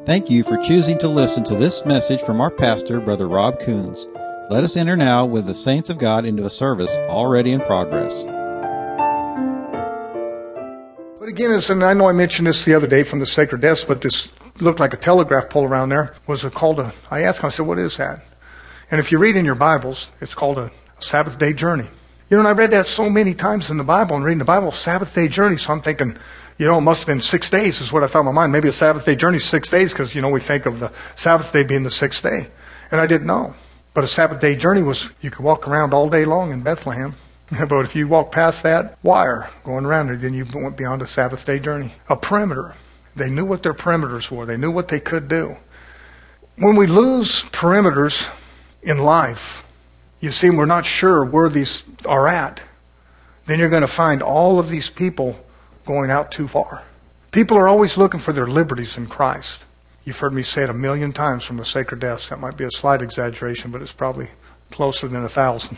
Thank you for choosing to listen to this message from our pastor, Brother Rob Coons. Let us enter now with the saints of God into a service already in progress. But again, and I know I mentioned this the other day from the sacred desk, but this looked like a telegraph pole around there. I asked him, I said, what is that? And if you read in your Bibles, it's called a Sabbath day journey. You know, and I read that so many times in the Bible, and reading the Bible, Sabbath day journey. So I'm thinking, you know, it must have been 6 days is what I thought in my mind. Maybe a Sabbath day journey is 6 days because, you know, we think of the Sabbath day being the sixth day. And I didn't know. But a Sabbath day journey was, you could walk around all day long in Bethlehem. But if you walk past that wire going around there, then you went beyond a Sabbath day journey. A perimeter. They knew what their perimeters were. They knew what they could do. When we lose perimeters in life, you see, we're not sure where these are at. Then you're going to find all of these people going out too far. People are always looking for their liberties in Christ. You've heard me say it 1,000,000 times from the sacred desk. That might be a slight exaggeration, but it's probably closer than 1,000.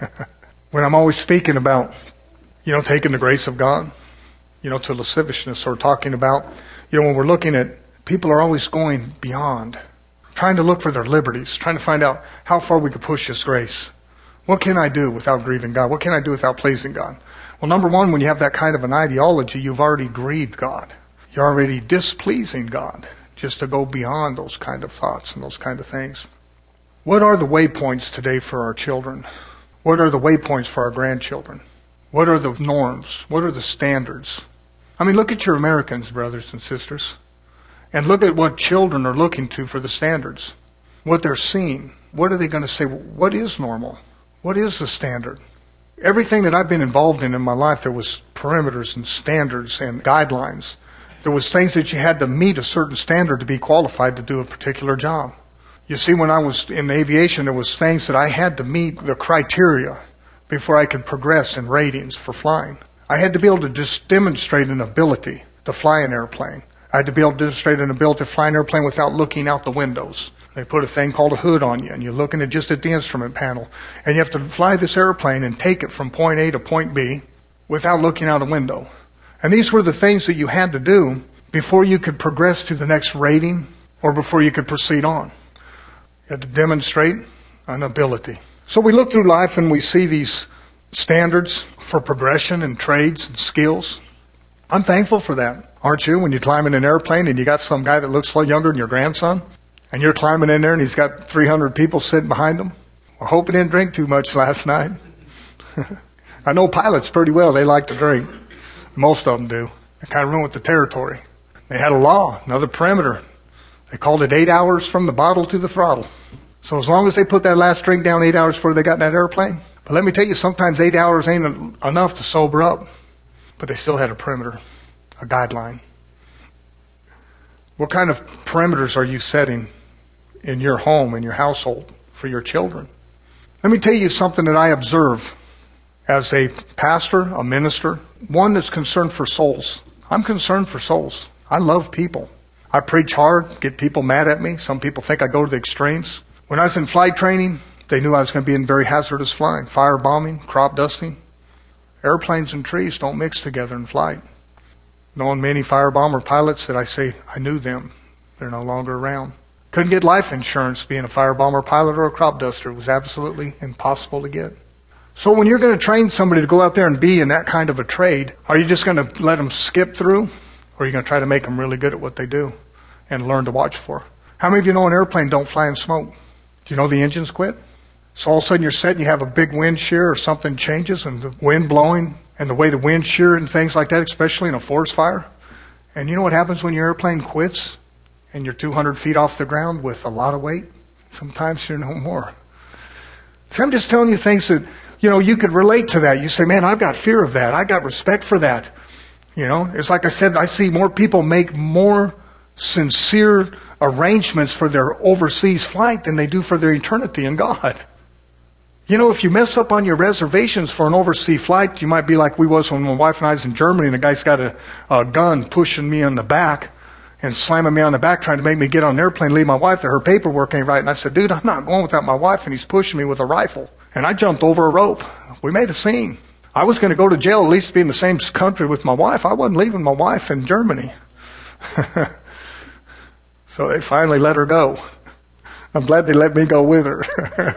When I'm always speaking about, you know, taking the grace of God, you know, to lasciviousness, or talking about, you know, when we're looking at, people are always going beyond, trying to look for their liberties, trying to find out how far we could push His grace. What can I do without grieving God? What can I do without pleasing God? Well, number one, when you have that kind of an ideology, you've already grieved God. You're already displeasing God, just to go beyond those kind of thoughts and those kind of things. What are the waypoints today for our children? What are the waypoints for our grandchildren? What are the norms? What are the standards? I mean, look at your Americans, brothers and sisters, and look at what children are looking to for the standards. What they're seeing. What are they going to say? What is normal? What is the standard? Everything that I've been involved in my life, there was perimeters and standards and guidelines. There was things that you had to meet a certain standard to be qualified to do a particular job. You see, when I was in aviation, there was things that I had to meet the criteria before I could progress in ratings for flying. I had to be able to just demonstrate an ability to fly an airplane. I had to be able to demonstrate an ability to fly an airplane without looking out the windows. They put a thing called a hood on you, and you're looking at just at the instrument panel. And you have to fly this airplane and take it from point A to point B without looking out a window. And these were the things that you had to do before you could progress to the next rating or before you could proceed on. You had to demonstrate an ability. So we look through life and we see these standards for progression and trades and skills. I'm thankful for that, aren't you? When you climb in an airplane and you got some guy that looks a little younger than your grandson, and you're climbing in there and he's got 300 people sitting behind him. I hope he didn't drink too much last night. I know pilots pretty well. They like to drink. Most of them do. They kind of run with the territory. They had a law, another perimeter. They called it 8 hours from the bottle to the throttle. So as long as they put that last drink down 8 hours before they got in that airplane. But let me tell you, sometimes 8 hours ain't enough to sober up. But they still had a perimeter, a guideline. What kind of perimeters are you setting in your home, in your household, for your children? Let me tell you something that I observe as a pastor, a minister, one that's concerned for souls. I'm concerned for souls. I love people. I preach hard, get people mad at me. Some people think I go to the extremes. When I was in flight training, they knew I was going to be in very hazardous flying, fire bombing, crop dusting. Airplanes and trees don't mix together in flight. Knowing many fire bomber pilots that I say, I knew them. They're no longer around. Couldn't get life insurance being a fire bomber pilot or a crop duster. It was absolutely impossible to get. So when you're going to train somebody to go out there and be in that kind of a trade, are you just going to let them skip through? Or are you going to try to make them really good at what they do and learn to watch for? How many of you know an airplane don't fly in smoke? Do you know the engines quit? So all of a sudden you're set and you have a big wind shear or something changes and the wind blowing and the way the wind shear and things like that, especially in a forest fire. And you know what happens when your airplane quits and you're 200 feet off the ground with a lot of weight? Sometimes you're no more. So I'm just telling you things that, you know, you could relate to that. You say, man, I've got fear of that. I got respect for that. You know, it's like I said, I see more people make more sincere arrangements for their overseas flight than they do for their eternity in God. You know, if you mess up on your reservations for an overseas flight, you might be like we was when my wife and I was in Germany, and the guy's got a gun pushing me on the back and slamming me on the back, trying to make me get on an airplane, leave my wife there. Her paperwork ain't right. And I said, dude, I'm not going without my wife. And he's pushing me with a rifle. And I jumped over a rope. We made a scene. I was going to go to jail, at least be in the same country with my wife. I wasn't leaving my wife in Germany. So they finally let her go. I'm glad they let me go with her.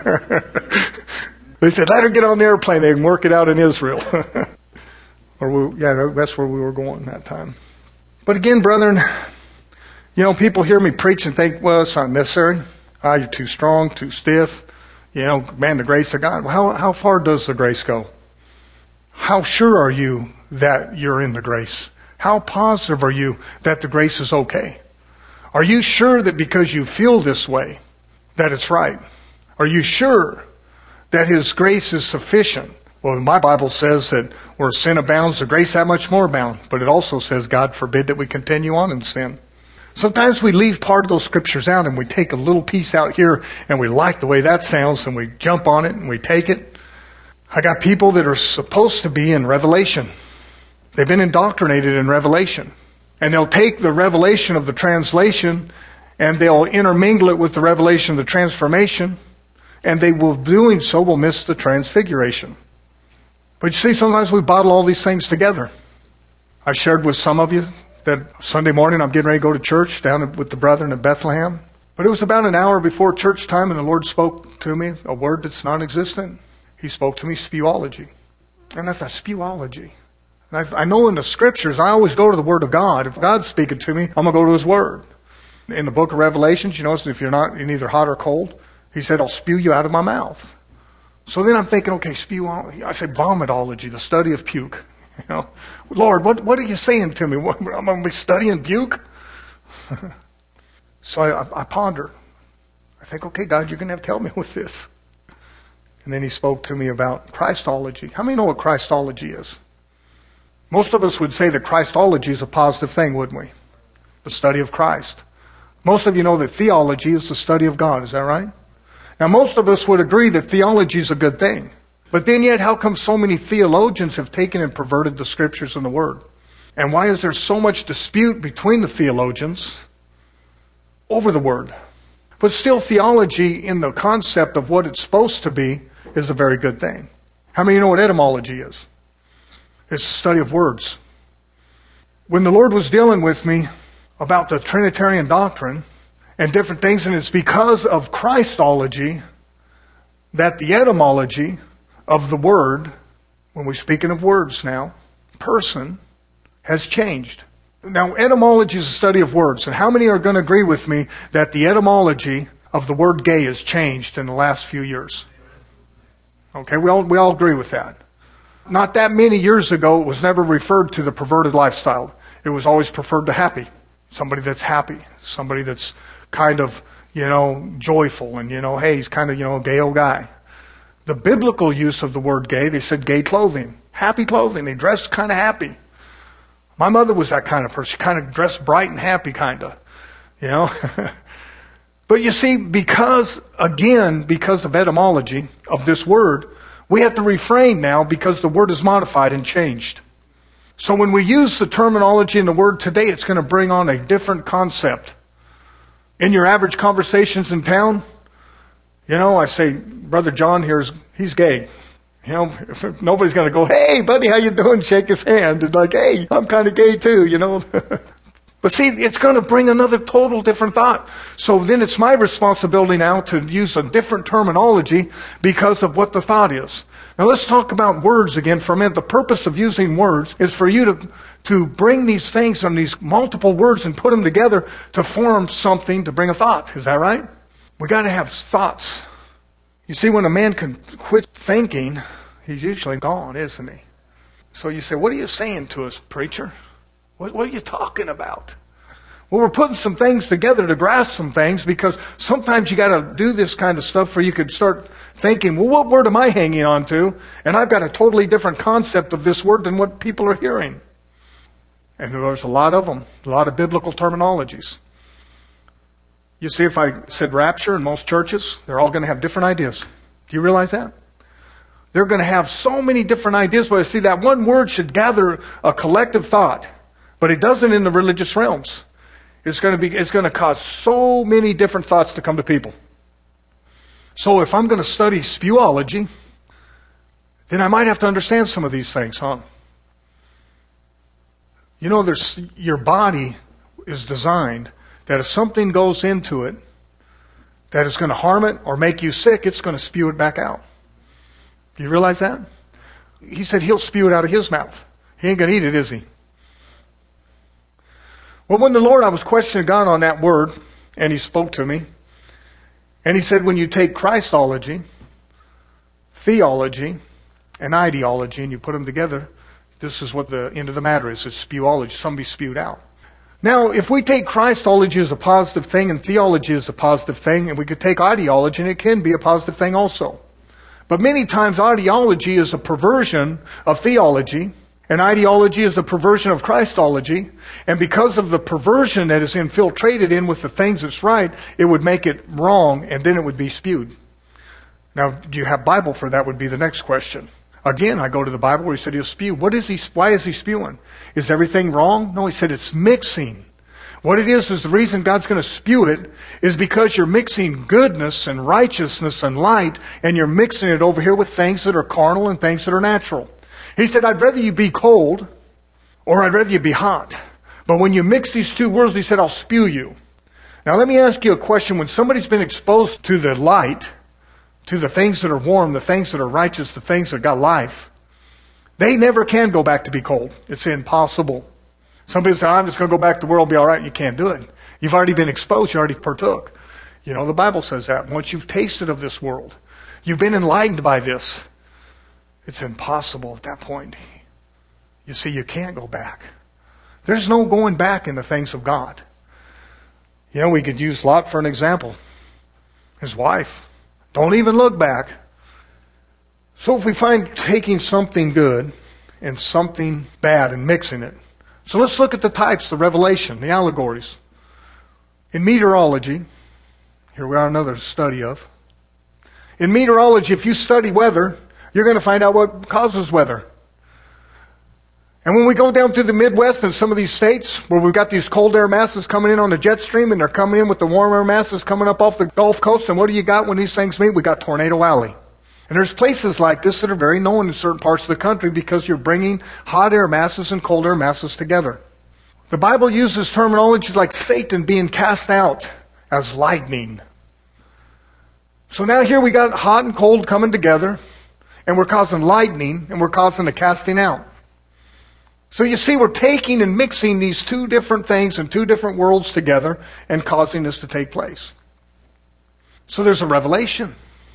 They said, let her get on the airplane. They can work it out in Israel. That's where we were going that time. But again, brethren, people hear me preach and think, well, it's not necessary. You're too strong, too stiff. Man, the grace of God. Well, how far does the grace go? How sure are you that you're in the grace? How positive are you that the grace is okay? Are you sure that because you feel this way, that it's right? Are you sure that His grace is sufficient? Well, my Bible says that where sin abounds, the grace that much more abound. But it also says, God forbid that we continue on in sin. Sometimes we leave part of those scriptures out and we take a little piece out here and we like the way that sounds and we jump on it and we take it. I got people that are supposed to be in Revelation. They've been indoctrinated in Revelation. And they'll take the revelation of the translation and they'll intermingle it with the revelation of the transformation. And they will, doing so, will miss the transfiguration. But you see, sometimes we bottle all these things together. I shared with some of you that Sunday morning I'm getting ready to go to church down with the brethren in Bethlehem. But it was about an hour before church time and the Lord spoke to me a word that's non-existent. He spoke to me spewology. And I thought, spewology. And I know in the scriptures, I always go to the Word of God. If God's speaking to me, I'm going to go to His Word. In the book of Revelations, you notice if you're neither hot or cold, He said, I'll spew you out of my mouth. So then I'm thinking, okay, spewology. I say vomitology, the study of puke. Lord, what are you saying to me? I'm going to be studying puke? So I ponder. I think, okay, God, you're going to have to help me with this. And then He spoke to me about Christology. How many know what Christology is? Most of us would say that Christology is a positive thing, wouldn't we? The study of Christ. Most of you know that theology is the study of God. Is that right? Now, most of us would agree that theology is a good thing. But then yet, how come so many theologians have taken and perverted the scriptures and the Word? And why is there so much dispute between the theologians over the Word? But still, theology in the concept of what it's supposed to be is a very good thing. How many know what etymology is? It's the study of words. When the Lord was dealing with me about the Trinitarian doctrine and different things, and it's because of Christology that the etymology of the word, when we're speaking of words now, person, has changed. Now, etymology is a study of words, and how many are going to agree with me that the etymology of the word gay has changed in the last few years? Okay, we all agree with that. Not that many years ago, it was never referred to the perverted lifestyle. It was always referred to happy. Somebody that's happy. Somebody that's kind of, joyful. And, hey, he's kind of, a gay old guy. The biblical use of the word gay, they said gay clothing. Happy clothing. They dressed kind of happy. My mother was that kind of person. She kind of dressed bright and happy, kind of. But you see, because of etymology of this word, we have to refrain now because the word is modified and changed. So when we use the terminology in the word today, it's going to bring on a different concept. In your average conversations in town, I say, Brother John he's gay. Nobody's going to go, hey, buddy, how you doing? Shake his hand. It's like, hey, I'm kind of gay too, But see, it's going to bring another total different thought. So then it's my responsibility now to use a different terminology because of what the thought is. Now let's talk about words again for a minute. The purpose of using words is for you to bring these things and these multiple words and put them together to form something to bring a thought. Is that right? We got to have thoughts. You see, when a man can quit thinking, he's usually gone, isn't he? So you say, what are you saying to us, preacher? What are you talking about? Well, we're putting some things together to grasp some things because sometimes you got to do this kind of stuff where you could start thinking, well, what word am I hanging on to? And I've got a totally different concept of this word than what people are hearing. And there's a lot of them, a lot of biblical terminologies. You see, if I said rapture in most churches, they're all going to have different ideas. Do you realize that? They're going to have so many different ideas. But see, that one word should gather a collective thought. But it doesn't in the religious realms. It's going to cause so many different thoughts to come to people. So if I'm going to study spewology, then I might have to understand some of these things, huh? Your body is designed that if something goes into it that is going to harm it or make you sick, it's going to spew it back out. Do you realize that? He said he'll spew it out of his mouth. He ain't going to eat it, is he? Well, when the Lord, I was questioning God on that word, and he spoke to me. And he said, when you take Christology, theology, and ideology, and you put them together, this is what the end of the matter is. It's spewology. Somebody spewed out. Now, if we take Christology as a positive thing and theology as a positive thing, and we could take ideology, and it can be a positive thing also. But many times ideology is a perversion of theology, and ideology is a perversion of Christology. And because of the perversion that is infiltrated in with the things that's right, it would make it wrong, and then it would be spewed. Now, do you have Bible for that would be the next question. Again, I go to the Bible where he said he'll spew. Why is he spewing? Is everything wrong? No, he said it's mixing. What it is the reason God's going to spew it is because you're mixing goodness and righteousness and light, and you're mixing it over here with things that are carnal and things that are natural. He said, I'd rather you be cold or I'd rather you be hot. But when you mix these two words, he said, I'll spew you. Now let me ask you a question. When somebody's been exposed to the light, to the things that are warm, the things that are righteous, the things that got life, they never can go back to be cold. It's impossible. Some people say, I'm just going to go back to the world, be all right. You can't do it. You've already been exposed. You already partook. You know, the Bible says that. Once you've tasted of this world, you've been enlightened by this. It's impossible at that point. You see, you can't go back. There's no going back in the things of God. You know, we could use Lot for an example. His wife. Don't even look back. So if we find taking something good and something bad and mixing it. So let's look at the types, the revelation, the allegories. In meteorology, here we are another study of. In meteorology, if you study weather, you're going to find out what causes weather. And when we go down through the Midwest and some of these states where we've got these cold air masses coming in on the jet stream and they're coming in with the warm air masses coming up off the Gulf Coast, and what do you got when these things meet? We got Tornado Alley. And there's places like this that are very known in certain parts of the country because you're bringing hot air masses and cold air masses together. The Bible uses terminologies like Satan being cast out as lightning. So now here we got hot and cold coming together, and we're causing lightning, and we're causing a casting out. So you see, we're taking and mixing these two different things and two different worlds together and causing this to take place. So there's a revelation.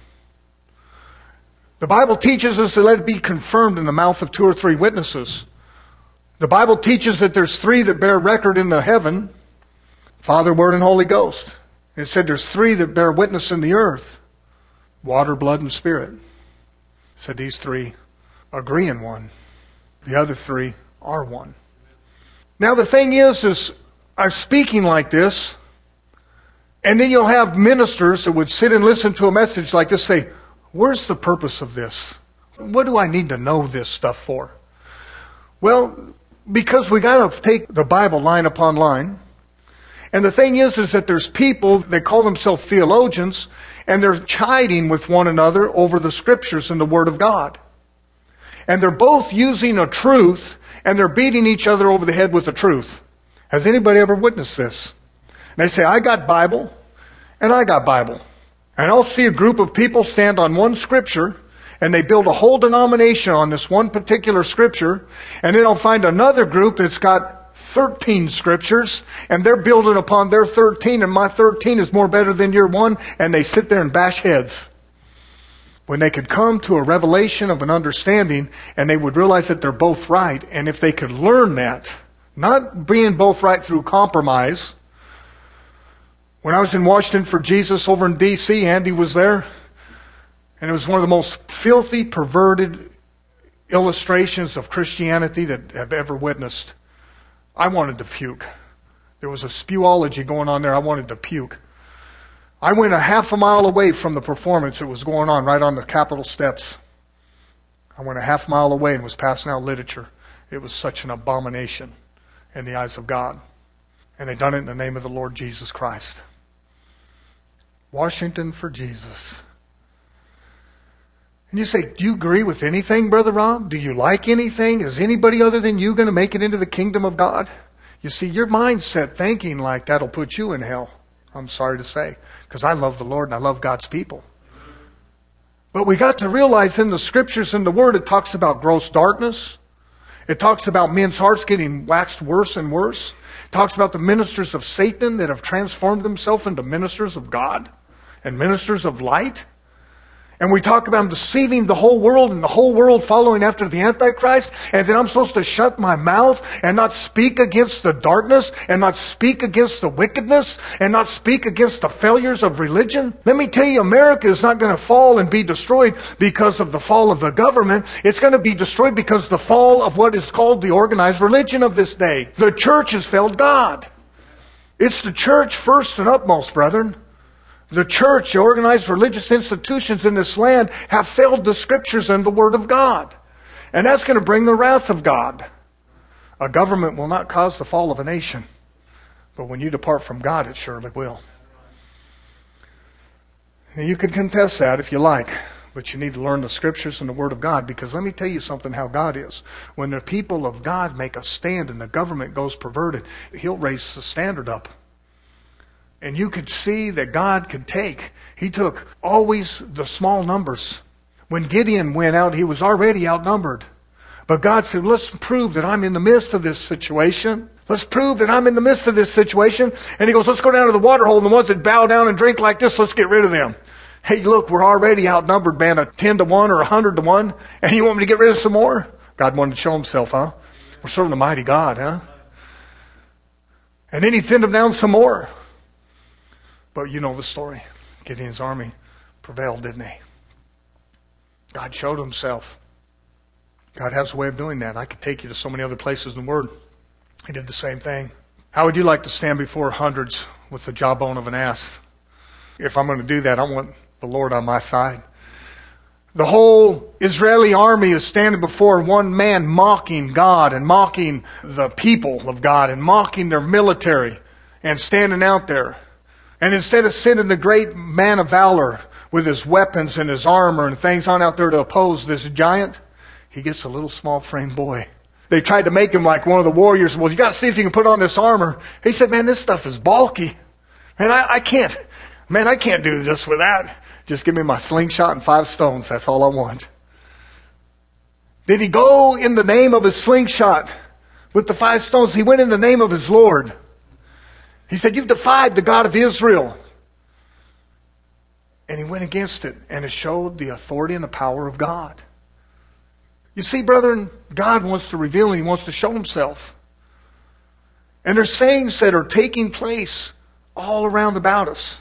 The Bible teaches us to let it be confirmed in the mouth of 2 or 3 witnesses. The Bible teaches that there's 3 that bear record in the heaven, Father, Word, and Holy Ghost. It said there's 3 that bear witness in the earth, water, blood, and spirit. It said these 3 agree in one. The other 3 are one. Now the thing is I'm speaking like this, and then you'll have ministers that would sit and listen to a message like this, say, where's the purpose of this? What do I need to know this stuff for? Well, because we got to take the Bible line upon line. And the thing is that there's people, they call themselves theologians, and they're chiding with one another over the scriptures and the Word of God. And they're both using a truth, and they're beating each other over the head with the truth. Has anybody ever witnessed this? And they say, I got Bible, and I got Bible. And I'll see a group of people stand on one scripture, and they build a whole denomination on this one particular scripture, and then I'll find another group that's got 13 scriptures, and they're building upon their 13, and my 13 is more better than your one, and they sit there and bash heads. When they could come to a revelation of an understanding, and they would realize that they're both right, and if they could learn that, not being both right through compromise. When I was in Washington for Jesus over in D.C., Andy was there. And it was one of the most filthy, perverted illustrations of Christianity that I've ever witnessed. I wanted to puke. There was a spewology going on there. I wanted to puke. I went a half a mile away from the performance that was going on right on the Capitol steps. I went a half mile away and was passing out literature. It was such an abomination in the eyes of God. And they done it in the name of the Lord Jesus Christ. Washington for Jesus. And you say, do you agree with anything, Brother Rob? Do you like anything? Is anybody other than you going to make it into the kingdom of God? You see, your mindset thinking like that'll put you in hell. I'm sorry to say, because I love the Lord and I love God's people. But we got to realize in the Scriptures and the Word, it talks about gross darkness. It talks about men's hearts getting waxed worse and worse. It talks about the ministers of Satan that have transformed themselves into ministers of God and ministers of light. And we talk about deceiving the whole world and the whole world following after the Antichrist. And then I'm supposed to shut my mouth and not speak against the darkness and not speak against the wickedness and not speak against the failures of religion. Let me tell you, America is not going to fall and be destroyed because of the fall of the government. It's going to be destroyed because of the fall of what is called the organized religion of this day. The church has failed God. It's the church first and upmost, brethren. The church, the organized religious institutions in this land have failed the Scriptures and the Word of God. And that's going to bring the wrath of God. A government will not cause the fall of a nation. But when you depart from God, it surely will. Now, you can contest that if you like. But you need to learn the Scriptures and the Word of God. Because let me tell you something how God is. When the people of God make a stand and the government goes perverted, He'll raise the standard up. And you could see that God could take. He took always the small numbers. When Gideon went out, he was already outnumbered. But God said, let's prove that I'm in the midst of this situation. Let's prove that I'm in the midst of this situation. And He goes, let's go down to the water hole. And the ones that bow down and drink like this, let's get rid of them. Hey, look, we're already outnumbered, man, a 10 to 1 or 100 to 1. And you want me to get rid of some more? God wanted to show Himself, huh? We're serving a mighty God, huh? And then He thinned them down some more. But you know the story. Gideon's army prevailed, didn't he? God showed Himself. God has a way of doing that. I could take you to so many other places in the Word. He did the same thing. How would you like to stand before hundreds with the jawbone of an ass? If I'm going to do that, I want the Lord on my side. The whole Israeli army is standing before one man mocking God and mocking the people of God and mocking their military and standing out there. And instead of sending the great man of valor with his weapons and his armor and things on out there to oppose this giant, he gets a little small frame boy. They tried to make him like one of the warriors. Well, you got to see if you can put on this armor. He said, man, this stuff is bulky. Man, I can't do this with that. Just give me my slingshot and 5 stones. That's all I want. Did he go in the name of his slingshot with the 5 stones? He went in the name of his Lord. He said, you've defied the God of Israel. And he went against it. And it showed the authority and the power of God. You see, brethren, God wants to reveal and He wants to show Himself. And there's things that are taking place all around about us.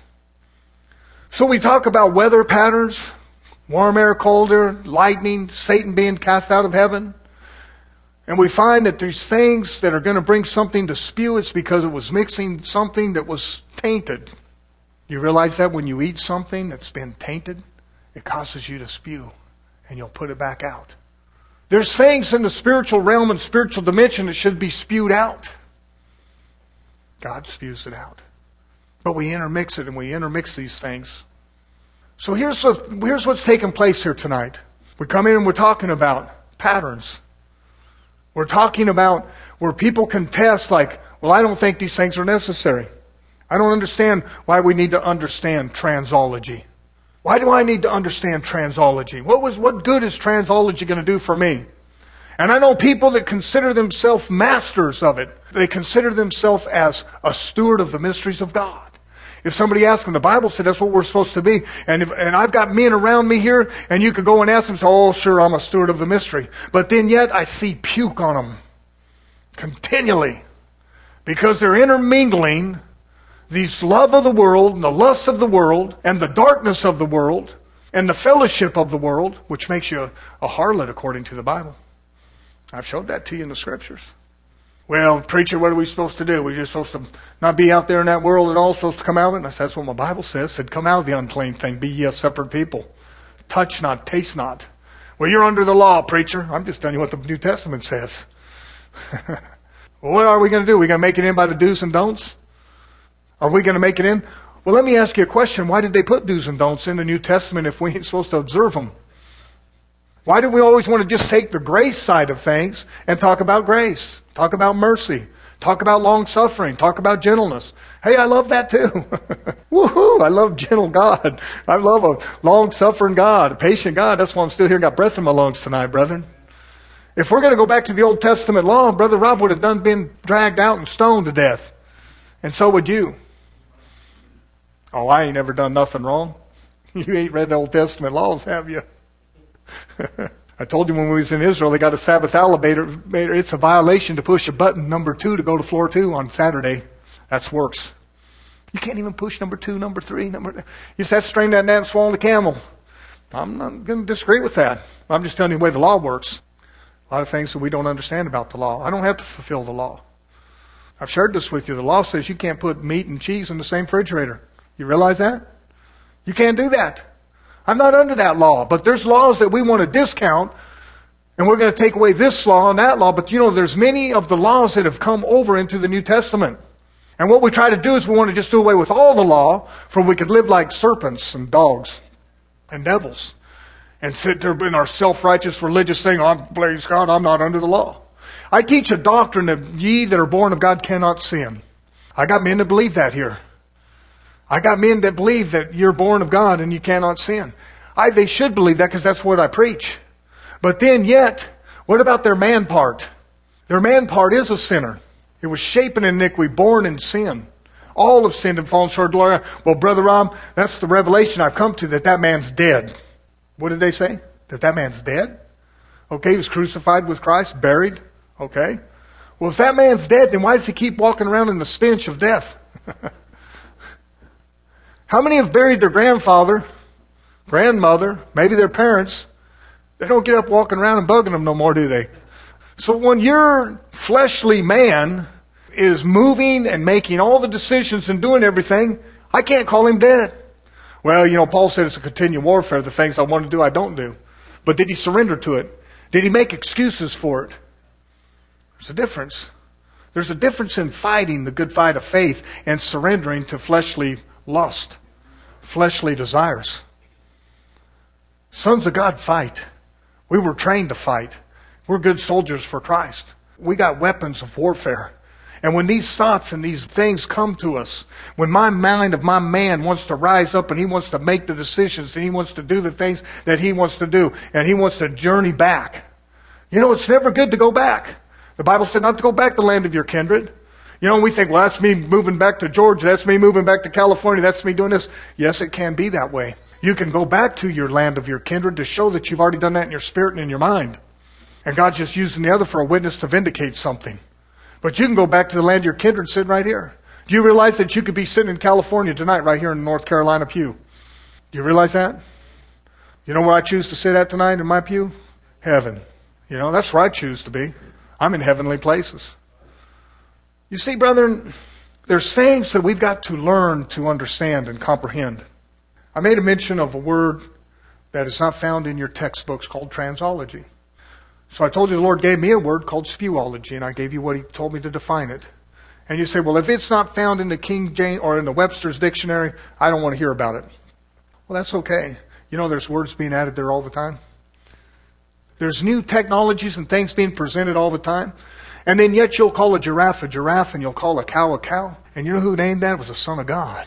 So we talk about weather patterns, warm air, cold air, lightning, Satan being cast out of heaven. And we find that there's things that are going to bring something to spew. It's because it was mixing something that was tainted. You realize that when you eat something that's been tainted, it causes you to spew and you'll put it back out. There's things in the spiritual realm and spiritual dimension that should be spewed out. God spews it out. But we intermix it and we intermix these things. So here's what's taking place here tonight. We come in and we're talking about patterns. We're talking about where people contest like, well, I don't think these things are necessary. I don't understand why we need to understand transology. Why do I need to understand transology? What good is transology going to do for me? And I know people that consider themselves masters of it. They consider themselves as a steward of the mysteries of God. If somebody asks them, the Bible said that's what we're supposed to be. And I've got men around me here, and you could go and ask them, say, oh, sure, I'm a steward of the mystery. But then yet I see puke on them continually. Because they're intermingling these love of the world, and the lust of the world, and the darkness of the world, and the fellowship of the world, which makes you a harlot according to the Bible. I've showed that to you in the Scriptures. Well, preacher, what are we supposed to do? We're just supposed to not be out there in that world at all, supposed to come out of it? And I said, that's what my Bible says. It said, come out of the unclean thing. Be ye a separate people. Touch not, taste not. Well, you're under the law, preacher. I'm just telling you what the New Testament says. Well, what are we going to do? Are we going to make it in by the do's and don'ts? Are we going to make it in? Well, let me ask you a question. Why did they put do's and don'ts in the New Testament if we ain't supposed to observe them? Why do we always want to just take the grace side of things and talk about grace? Talk about mercy. Talk about long suffering. Talk about gentleness. Hey, I love that too. Woohoo! I love gentle God. I love a long suffering God, a patient God. That's why I'm still here and got breath in my lungs tonight, brethren. If we're going to go back to the Old Testament law, Brother Rob would have been dragged out and stoned to death. And so would you. Oh, I ain't ever done nothing wrong. You ain't read the Old Testament laws, have you? I told you when we was in Israel, they got a Sabbath elevator. It's a violation to push a button number 2 to go to floor 2 on Saturday. That's works. You can't even push number 2, number 3, You just have to strain that gnat and swallow the camel. I'm not going to disagree with that. I'm just telling you the way the law works. A lot of things that we don't understand about the law. I don't have to fulfill the law. I've shared this with you. The law says you can't put meat and cheese in the same refrigerator. You realize that? You can't do that. I'm not under that law. But there's laws that we want to discount, and we're going to take away this law and that law. But there's many of the laws that have come over into the New Testament. And what we try to do is we want to just do away with all the law, for we could live like serpents and dogs and devils. And sit there in our self-righteous religious thing, praise God, I'm not under the law. I teach a doctrine that ye that are born of God cannot sin. I got men that believe that here. I got men that believe that you're born of God and you cannot sin. They should believe that because that's what I preach. But then yet, what about their man part? Their man part is a sinner. It was shapen in iniquity, born in sin. All have sinned and fallen short of glory. Well, Brother Rob, that's the revelation I've come to, that man's dead. What did they say? That man's dead? Okay, he was crucified with Christ, buried. Okay. Well, if that man's dead, then why does he keep walking around in the stench of death? How many have buried their grandfather, grandmother, maybe their parents? They don't get up walking around and bugging them no more, do they? So when your fleshly man is moving and making all the decisions and doing everything, I can't call him dead. Well, Paul said it's a continual warfare. The things I want to do, I don't do. But did he surrender to it? Did he make excuses for it? There's a difference. There's a difference in fighting the good fight of faith and surrendering to fleshly lust, fleshly desires. Sons of God fight. We were trained to fight. We're good soldiers for Christ. We got weapons of warfare. And when these thoughts and these things come to us, when my mind of my man wants to rise up and he wants to make the decisions and he wants to do the things that he wants to do and he wants to journey back. It's never good to go back. The Bible said not to go back to the land of your kindred. We think, well, that's me moving back to Georgia. That's me moving back to California. That's me doing this. Yes, it can be that way. You can go back to your land of your kindred to show that you've already done that in your spirit and in your mind. And God's just using the other for a witness to vindicate something. But you can go back to the land of your kindred sitting right here. Do you realize that you could be sitting in California tonight right here in the North Carolina pew? Do you realize that? You know where I choose to sit at tonight in my pew? Heaven. That's where I choose to be. I'm in heavenly places. You see, brethren, there's things that we've got to learn to understand and comprehend. I made a mention of a word that is not found in your textbooks called transology. So I told you the Lord gave me a word called spewology, and I gave you what He told me to define it. And you say, well, if it's not found in the King James or in the Webster's dictionary, I don't want to hear about it. Well, that's okay. There's words being added there all the time. There's new technologies and things being presented all the time. And then yet you'll call a giraffe, and you'll call a cow. And you know who named that? It was a son of God.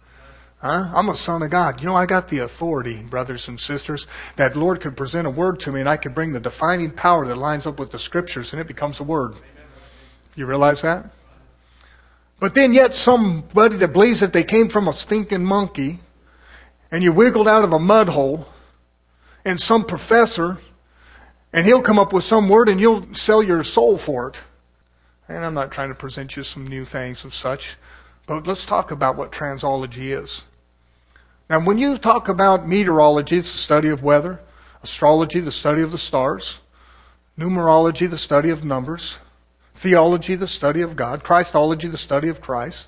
I'm a son of God. I got the authority, brothers and sisters, that the Lord could present a word to me and I could bring the defining power that lines up with the Scriptures and it becomes a word. You realize that? But then yet somebody that believes that they came from a stinking monkey and you wiggled out of a mud hole and some professor and he'll come up with some word and you'll sell your soul for it. And I'm not trying to present you some new things and such, but let's talk about what transology is. Now, when you talk about meteorology, it's the study of weather. Astrology, the study of the stars. Numerology, the study of numbers. Theology, the study of God. Christology, the study of Christ.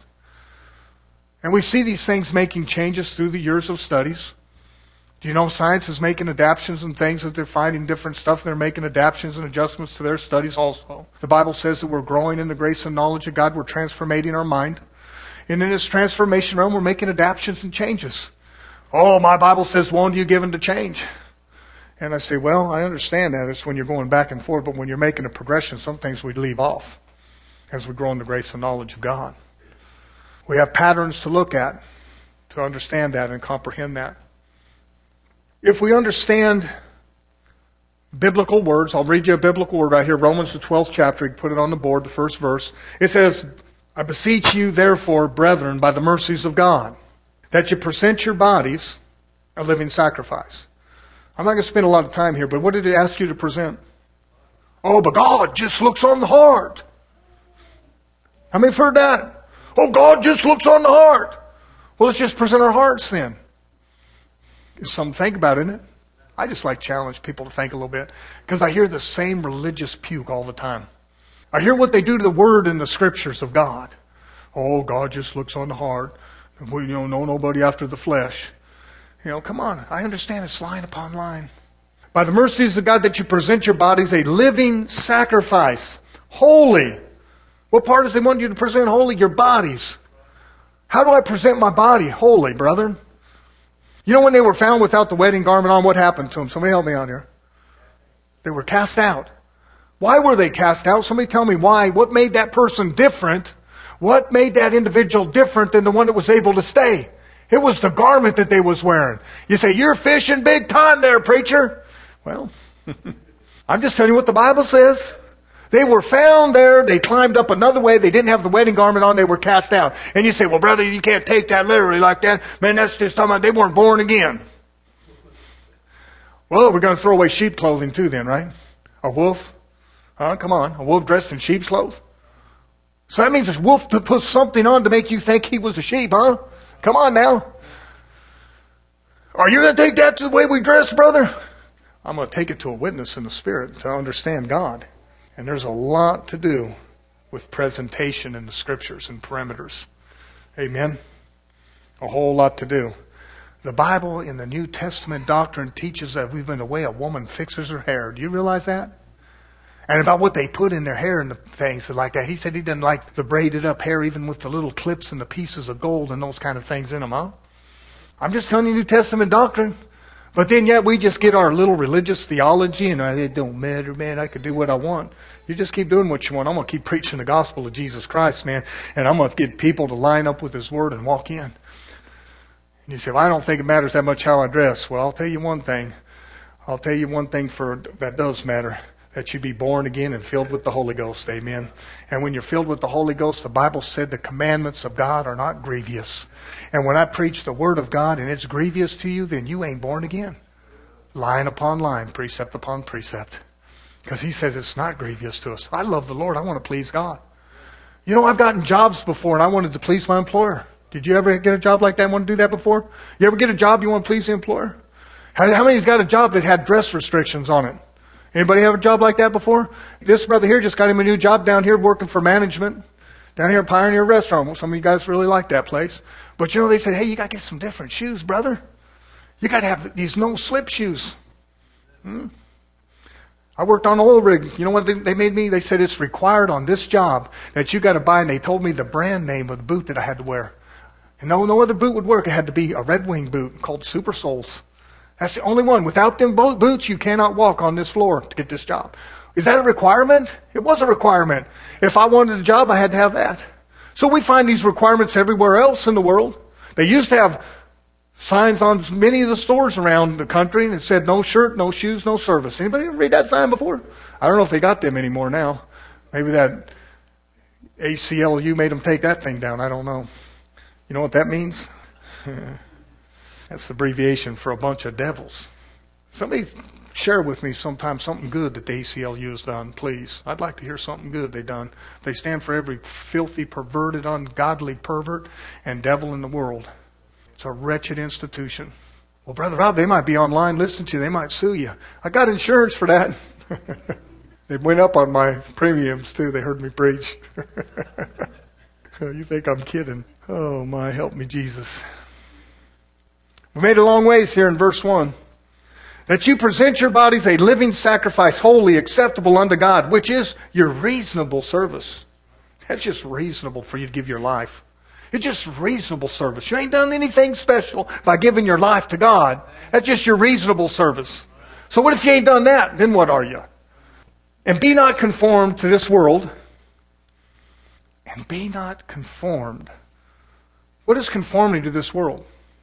And we see these things making changes through the years of studies. Do you know science is making adaptations and things that they're finding different stuff? They're making adaptations and adjustments to their studies also. The Bible says that we're growing in the grace and knowledge of God. We're transformating our mind. And in this transformation realm, we're making adaptations and changes. Oh, my Bible says, won't you given to change? And I say, well, I understand that. It's when you're going back and forth, but when you're making a progression, some things we leave off. as we grow in the grace and knowledge of God. We have patterns to look at to understand that and comprehend that. If we understand biblical words, I'll read you a biblical word right here, Romans the 12th chapter. You can put it on the board, the first verse. It says, I beseech you, therefore, brethren, by the mercies of God, that you present your bodies a living sacrifice. I'm not going to spend a lot of time here, but what did it ask you to present? Oh, but God just looks on the heart. How many have heard that? Oh, God just looks on the heart. Well, let's just present our hearts then. It's something to think about, isn't it? I just like to challenge people to think a little bit, because I hear the same religious puke all the time. I hear what they do to the Word and the Scriptures of God. Oh, God just looks on the heart. We know nobody after the flesh. Come on. I understand it's line upon line. By the mercies of God, that you present your bodies a living sacrifice, holy. What part does they want you to present holy? Your bodies. How do I present my body holy, brethren? When they were found without the wedding garment on, what happened to them? Somebody help me out here. They were cast out. Why were they cast out? Somebody tell me why. What made that person different? What made that individual different than the one that was able to stay? It was the garment that they was wearing. You say, you're fishing big time there, preacher. Well, I'm just telling you what the Bible says. They were found there. They climbed up another way. They didn't have the wedding garment on. They were cast out. And you say, well, brother, you can't take that literally like that. Man, that's just talking about they weren't born again. Well, we're going to throw away sheep clothing too then, right? A wolf? Come on. A wolf dressed in sheep's clothes? So that means this wolf to put something on to make you think he was a sheep, huh? Come on now. Are you going to take that to the way we dress, brother? I'm going to take it to a witness in the Spirit to understand God. And there's a lot to do with presentation in the Scriptures and perimeters. Amen? A whole lot to do. The Bible in the New Testament doctrine teaches that we've been the way a woman fixes her hair. Do you realize that? And about what they put in their hair and the things like that. He said he didn't like the braided up hair, even with the little clips and the pieces of gold and those kind of things in them, huh? I'm just telling you New Testament doctrine. But then yet we just get our little religious theology and it don't matter, man, I can do what I want. You just keep doing what you want. I'm going to keep preaching the gospel of Jesus Christ, man. And I'm going to get people to line up with His Word and walk in. And you say, well, I don't think it matters that much how I dress. Well, I'll tell you one thing. That does matter. That you be born again and filled with the Holy Ghost. Amen. And when you're filled with the Holy Ghost, the Bible said the commandments of God are not grievous. And when I preach the Word of God and it's grievous to you, then you ain't born again. Line upon line, precept upon precept. Because He says it's not grievous to us. I love the Lord. I want to please God. I've gotten jobs before and I wanted to please my employer. Did you ever get a job like that and want to do that before? You ever get a job you want to please the employer? How many's got a job that had dress restrictions on it? Anybody have a job like that before? This brother here just got him a new job down here working for management. Down here at Pioneer Restaurant. Well, some of you guys really like that place. But they said, hey, you got to get some different shoes, brother. You got to have these no-slip shoes. I worked on an oil rig. You know what they made me? They said it's required on this job that you got to buy, and they told me the brand name of the boot that I had to wear. And no other boot would work. It had to be a Red Wing boot called Super Soles. That's the only one. Without them boots, you cannot walk on this floor to get this job. Is that a requirement? It was a requirement. If I wanted a job, I had to have that. So we find these requirements everywhere else in the world. They used to have signs on many of the stores around the country that said no shirt, no shoes, no service. Anybody ever read that sign before? I don't know if they got them anymore now. Maybe that ACLU made them take that thing down. I don't know. You know what that means? That's the abbreviation for a bunch of devils. Somebody share with me sometime something good that the ACLU has done, please. I'd like to hear something good they've done. They stand for every filthy, perverted, ungodly pervert and devil in the world. It's a wretched institution. Well, Brother Rob, they might be online listening to you. They might sue you. I got insurance for that. They went up on my premiums, too. They heard me preach. You think I'm kidding. Oh, my, help me, Jesus. We made a long ways here in verse 1. That you present your bodies a living sacrifice, holy, acceptable unto God, which is your reasonable service. That's just reasonable for you to give your life. It's just reasonable service. You ain't done anything special by giving your life to God. That's just your reasonable service. So what if you ain't done that? Then what are you? And be not conformed to this world, And be not conformed. What is conformity to this world?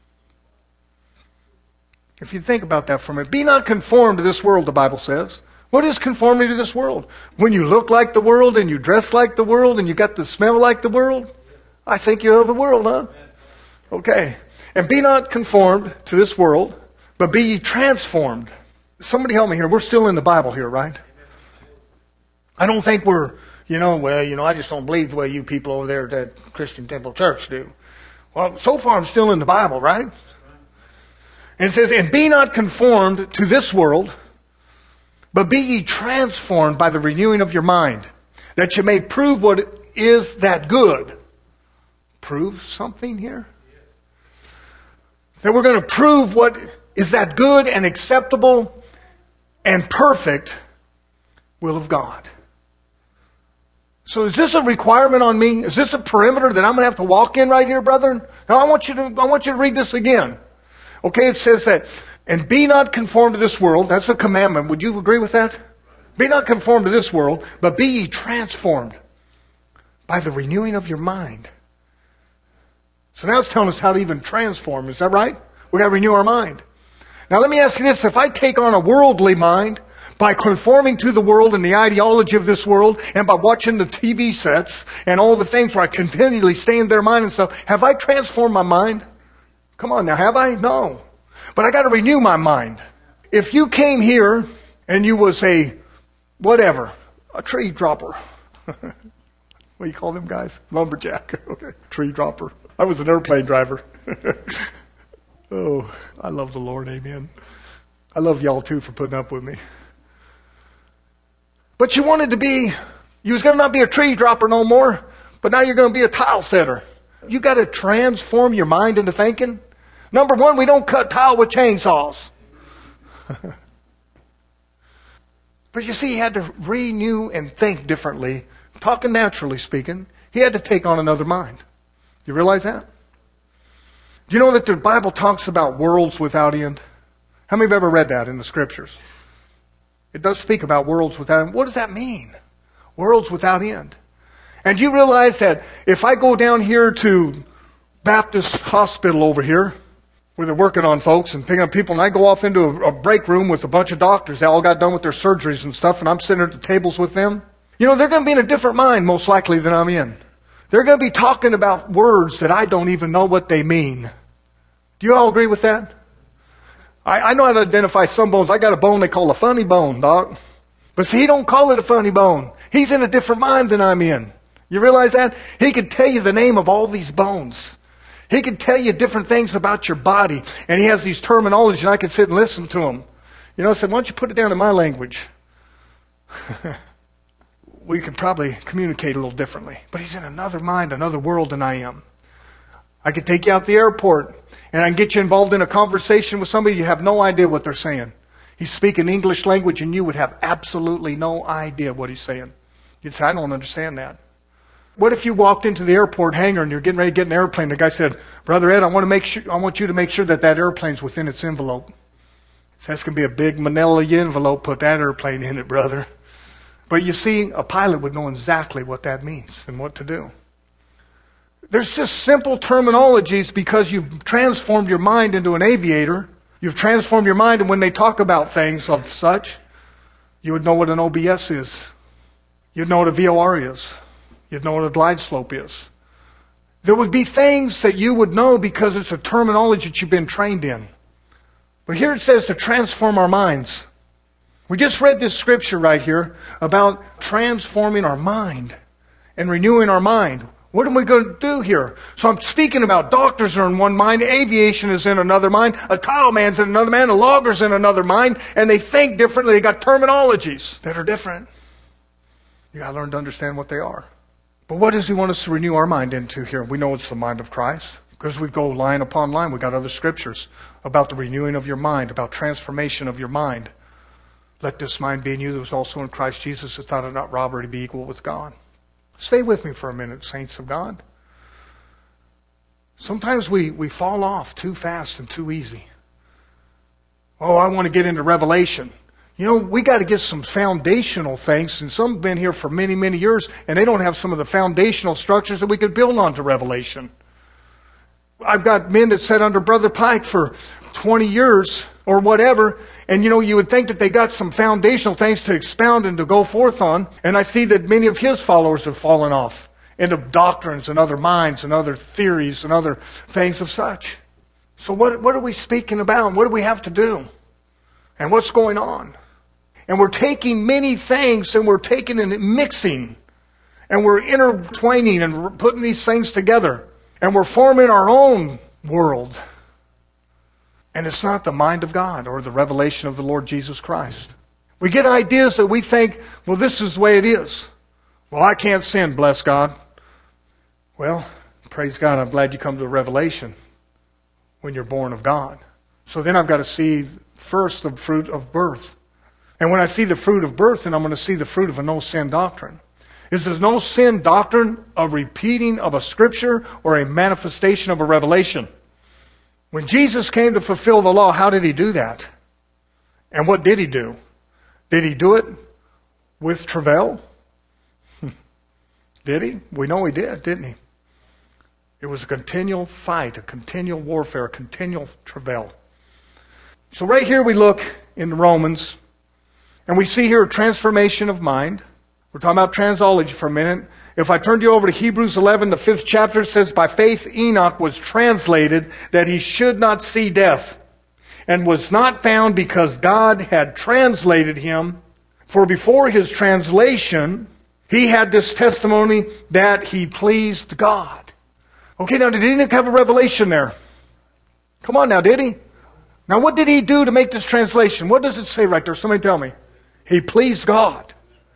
If you think about that for a minute. Be not conformed to this world, the Bible says. What is conformity to this world? When you look like the world and you dress like the world and you got the smell like the world? I think you're of the world, huh? Okay. And be not conformed to this world, but be ye transformed. Somebody help me here. We're still in the Bible here, right? I don't think we're, I just don't believe the way you people over there at that Christian Temple Church do. Well, so far I'm still in the Bible, right? And it says, and be not conformed to this world, but be ye transformed by the renewing of your mind, that you may prove what is that good. Prove something here? That we're going to prove what is that good and acceptable and perfect will of God. So is this a requirement on me? Is this a perimeter that I'm going to have to walk in right here, brethren? Now I want you to read this again. Okay, it says that, and be not conformed to this world. That's a commandment. Would you agree with that? Be not conformed to this world, but be ye transformed by the renewing of your mind. So now it's telling us how to even transform. Is that right? We've got to renew our mind. Now let me ask you this. If I take on a worldly mind by conforming to the world and the ideology of this world and by watching the TV sets and all the things where I continually stay in their mind and stuff, have I transformed my mind? Come on now, have I? No. But I got to renew my mind. If you came here and you was a tree dropper. What do you call them guys? Lumberjack. Okay. Tree dropper. I was an airplane driver. Oh, I love the Lord. Amen. I love y'all too for putting up with me. But you was going to not be a tree dropper no more, but now you're going to be a tile setter. You got to transform your mind into thinking. Number one, we don't cut tile with chainsaws. But you see, he had to renew and think differently. Talking naturally speaking, he had to take on another mind. You realize that? Do you know that the Bible talks about worlds without end? How many have ever read that in the scriptures? It does speak about worlds without end. What does that mean? Worlds without end. And you realize that if I go down here to Baptist Hospital over here, where they're working on folks and picking up people, and I go off into a break room with a bunch of doctors that all got done with their surgeries and stuff, and I'm sitting at the tables with them, they're going to be in a different mind most likely than I'm in. They're going to be talking about words that I don't even know what they mean. Do you all agree with that? I know how to identify some bones. I got a bone they call a funny bone, Doc. But see, he don't call it a funny bone. He's in a different mind than I'm in. You realize that? He could tell you the name of all these bones. He could tell you different things about your body. And he has these terminology, and I could sit and listen to him. I said, why don't you put it down in my language? We could probably communicate a little differently. But he's in another mind, another world than I am. I could take you out to the airport, and I can get you involved in a conversation with somebody. You have no idea what they're saying. He's speaking English language, and you would have absolutely no idea what he's saying. You'd say, I don't understand that. What if you walked into the airport hangar and you're getting ready to get an airplane? The guy said, Brother Ed, I want you to make sure that airplane's within its envelope. So that's going to be a big manila envelope. Put that airplane in it, brother. But you see, a pilot would know exactly what that means and what to do. There's just simple terminologies because you've transformed your mind into an aviator. You've transformed your mind, and when they talk about things of such, you would know what an OBS is. You'd know what a VOR is. You'd know what a glide slope is. There would be things that you would know because it's a terminology that you've been trained in. But here it says to transform our minds. We just read this scripture right here about transforming our mind and renewing our mind. What am we going to do here? So I'm speaking about doctors are in one mind, aviation is in another mind, a tile man's in another mind, a logger's in another mind, and they think differently. They got terminologies that are different. You got to learn to understand what they are. But what does he want us to renew our mind into here? We know it's the mind of Christ because we go line upon line. We got other scriptures about the renewing of your mind, about transformation of your mind. Let this mind be in you that was also in Christ Jesus, that thought it not robbery to be equal with God. Stay with me for a minute, saints of God. Sometimes we fall off too fast and too easy. Oh, I want to get into Revelation. We got to get some foundational things, and some have been here for many, many years, and they don't have some of the foundational structures that we could build on to Revelation. I've got men that sat under Brother Pike for 20 years or whatever, and you would think that they got some foundational things to expound and to go forth on, and I see that many of his followers have fallen off into doctrines and other minds and other theories and other things of such. So what are we speaking about? What do we have to do? And what's going on? And we're taking many things and we're taking and mixing, and we're intertwining and putting these things together, and we're forming our own world. And it's not the mind of God or the revelation of the Lord Jesus Christ. We get ideas that we think, well, this is the way it is. Well, I can't sin, bless God. Well, praise God, I'm glad you come to a revelation when you're born of God. So then I've got to see first the fruit of birth. And when I see the fruit of birth, then I'm going to see the fruit of a no-sin doctrine. Is the no-sin doctrine a repeating of a scripture or a manifestation of a revelation? When Jesus came to fulfill the law, how did he do that? And what did he do? Did he do it with travail? Did he? We know he did, didn't he? It was a continual fight, a continual warfare, a continual travail. So right here we look in Romans, and we see here a transformation of mind. We're talking about transology for a minute. If I turn you over to Hebrews 11, the 5th chapter, it says, by faith Enoch was translated that he should not see death, and was not found because God had translated him. For before his translation, he had this testimony that he pleased God. Okay, now did Enoch have a revelation there? Come on now, did he? Now what did he do to make this translation? What does it say right there? Somebody tell me. He pleased God.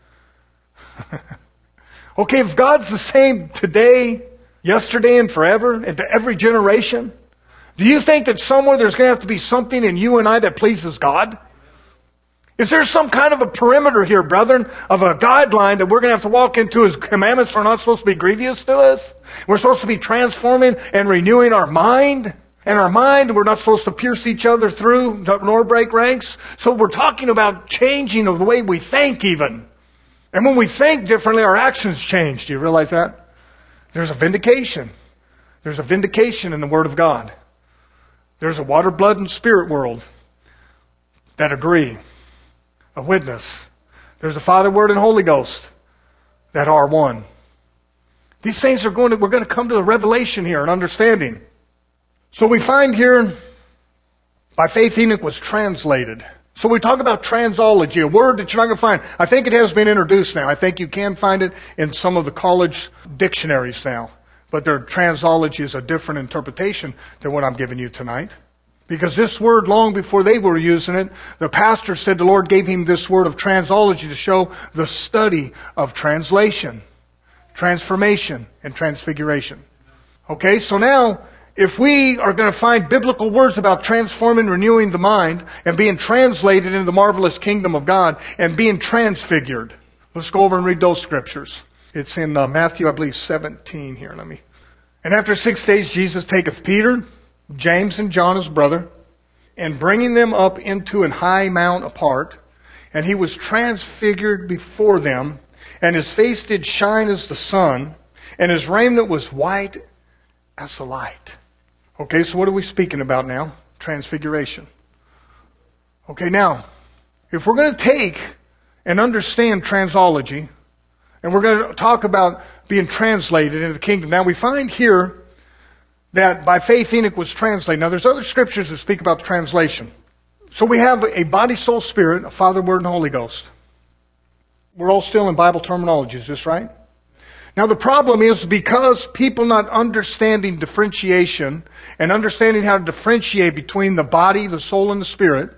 Okay, if God's the same today, yesterday, and forever, and to every generation, do you think that somewhere there's going to have to be something in you and I that pleases God? Is there some kind of a perimeter here, brethren, of a guideline that we're going to have to walk into? His commandments are not supposed to be grievous to us. We're supposed to be transforming and renewing our mind. And our mind, we're not supposed to pierce each other through, nor break ranks. So we're talking about changing of the way we think even. And when we think differently, our actions change. Do you realize that? There's a vindication. There's a vindication in the Word of God. There's a water, blood, and spirit world that agree. A witness. There's a Father, Word, and Holy Ghost that are one. These things we're going to come to a revelation here, an understanding. So we find here, by faith Enoch was translated. So we talk about transology, a word that you're not going to find. I think it has been introduced now. I think you can find it in some of the college dictionaries now. But their transology is a different interpretation than what I'm giving you tonight. Because this word, long before they were using it, the pastor said the Lord gave him this word of transology to show the study of translation, transformation, and transfiguration. Okay, so now, if we are going to find biblical words about transforming, renewing the mind, and being translated into the marvelous kingdom of God, and being transfigured, let's go over and read those scriptures. It's in Matthew, I believe, 17 here. And after 6 days, Jesus taketh Peter, James, and John his brother, and bringing them up into an high mount apart, and he was transfigured before them, and his face did shine as the sun, and his raiment was white as the light. Okay, so what are we speaking about now? Transfiguration. Okay, now, if we're going to take and understand transology, and we're going to talk about being translated into the kingdom. Now, we find here that by faith Enoch was translated. Now, there's other scriptures that speak about the translation. So we have a body, soul, spirit, a Father, Word, and Holy Ghost. We're all still in Bible terminology, is this right? Now the problem is because people not understanding differentiation and understanding how to differentiate between the body, the soul, and the spirit,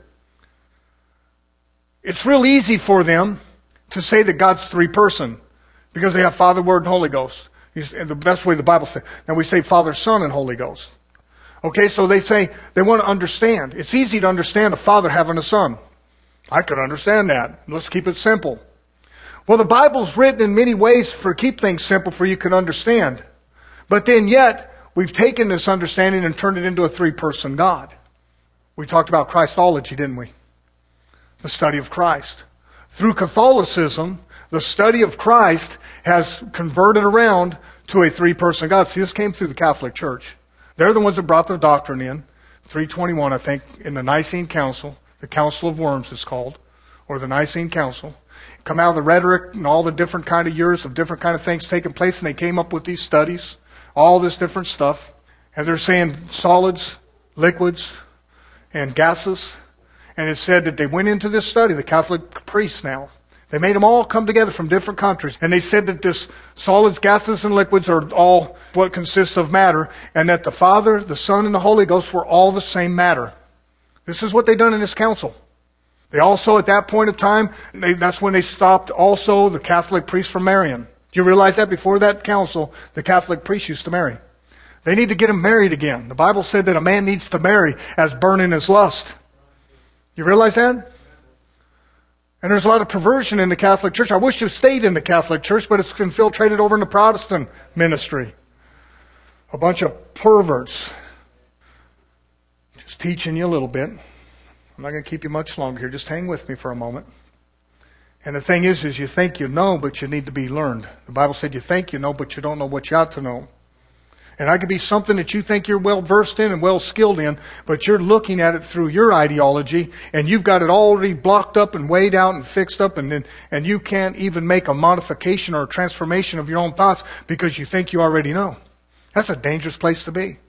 it's real easy for them to say that God's three-person because they have Father, Word, and Holy Ghost. The best way the Bible says. Now we say Father, Son, and Holy Ghost. Okay, so they say they want to understand. It's easy to understand a father having a son. I could understand that. Let's keep it simple. Well, the Bible's written in many ways to keep things simple for you can understand. But then yet, we've taken this understanding and turned it into a three-person God. We talked about Christology, didn't we? the study of Christ. Through Catholicism, the study of Christ has converted around to a three-person God. See, this came through the Catholic Church. They're the ones that brought the doctrine in. 321, I think, in the Nicene Council. The Council of Worms is called, or the Nicene Council. Come out of the rhetoric and all the different kind of years of different kind of things taking place, and they came up with these studies, all this different stuff. And they're saying solids, liquids, and gases. And it said that they went into this study, the Catholic priests now. They made them all come together from different countries. And they said that this solids, gases, and liquids are all what consists of matter. And that the Father, the Son, and the Holy Ghost were all the same matter. This is what they done in this council. They also, at that point of time, that's when they stopped also the Catholic priests from marrying. Do you realize that before that council, the Catholic priests used to marry? They need to get them married again. The Bible said that a man needs to marry as burning his lust. You realize that? And there's a lot of perversion in the Catholic Church. I wish you stayed in the Catholic Church, but it's infiltrated over in the Protestant ministry. A bunch of perverts. Just teaching you a little bit. I'm not going to keep you much longer here. Just hang with me for a moment. And the thing is you think you know, but you need to be learned. The Bible said you think you know, but you don't know what you ought to know. And that could be something that you think you're well versed in and well skilled in, but you're looking at it through your ideology, and you've got it already blocked up and weighed out and fixed up, and you can't even make a modification or a transformation of your own thoughts because you think you already know. That's a dangerous place to be.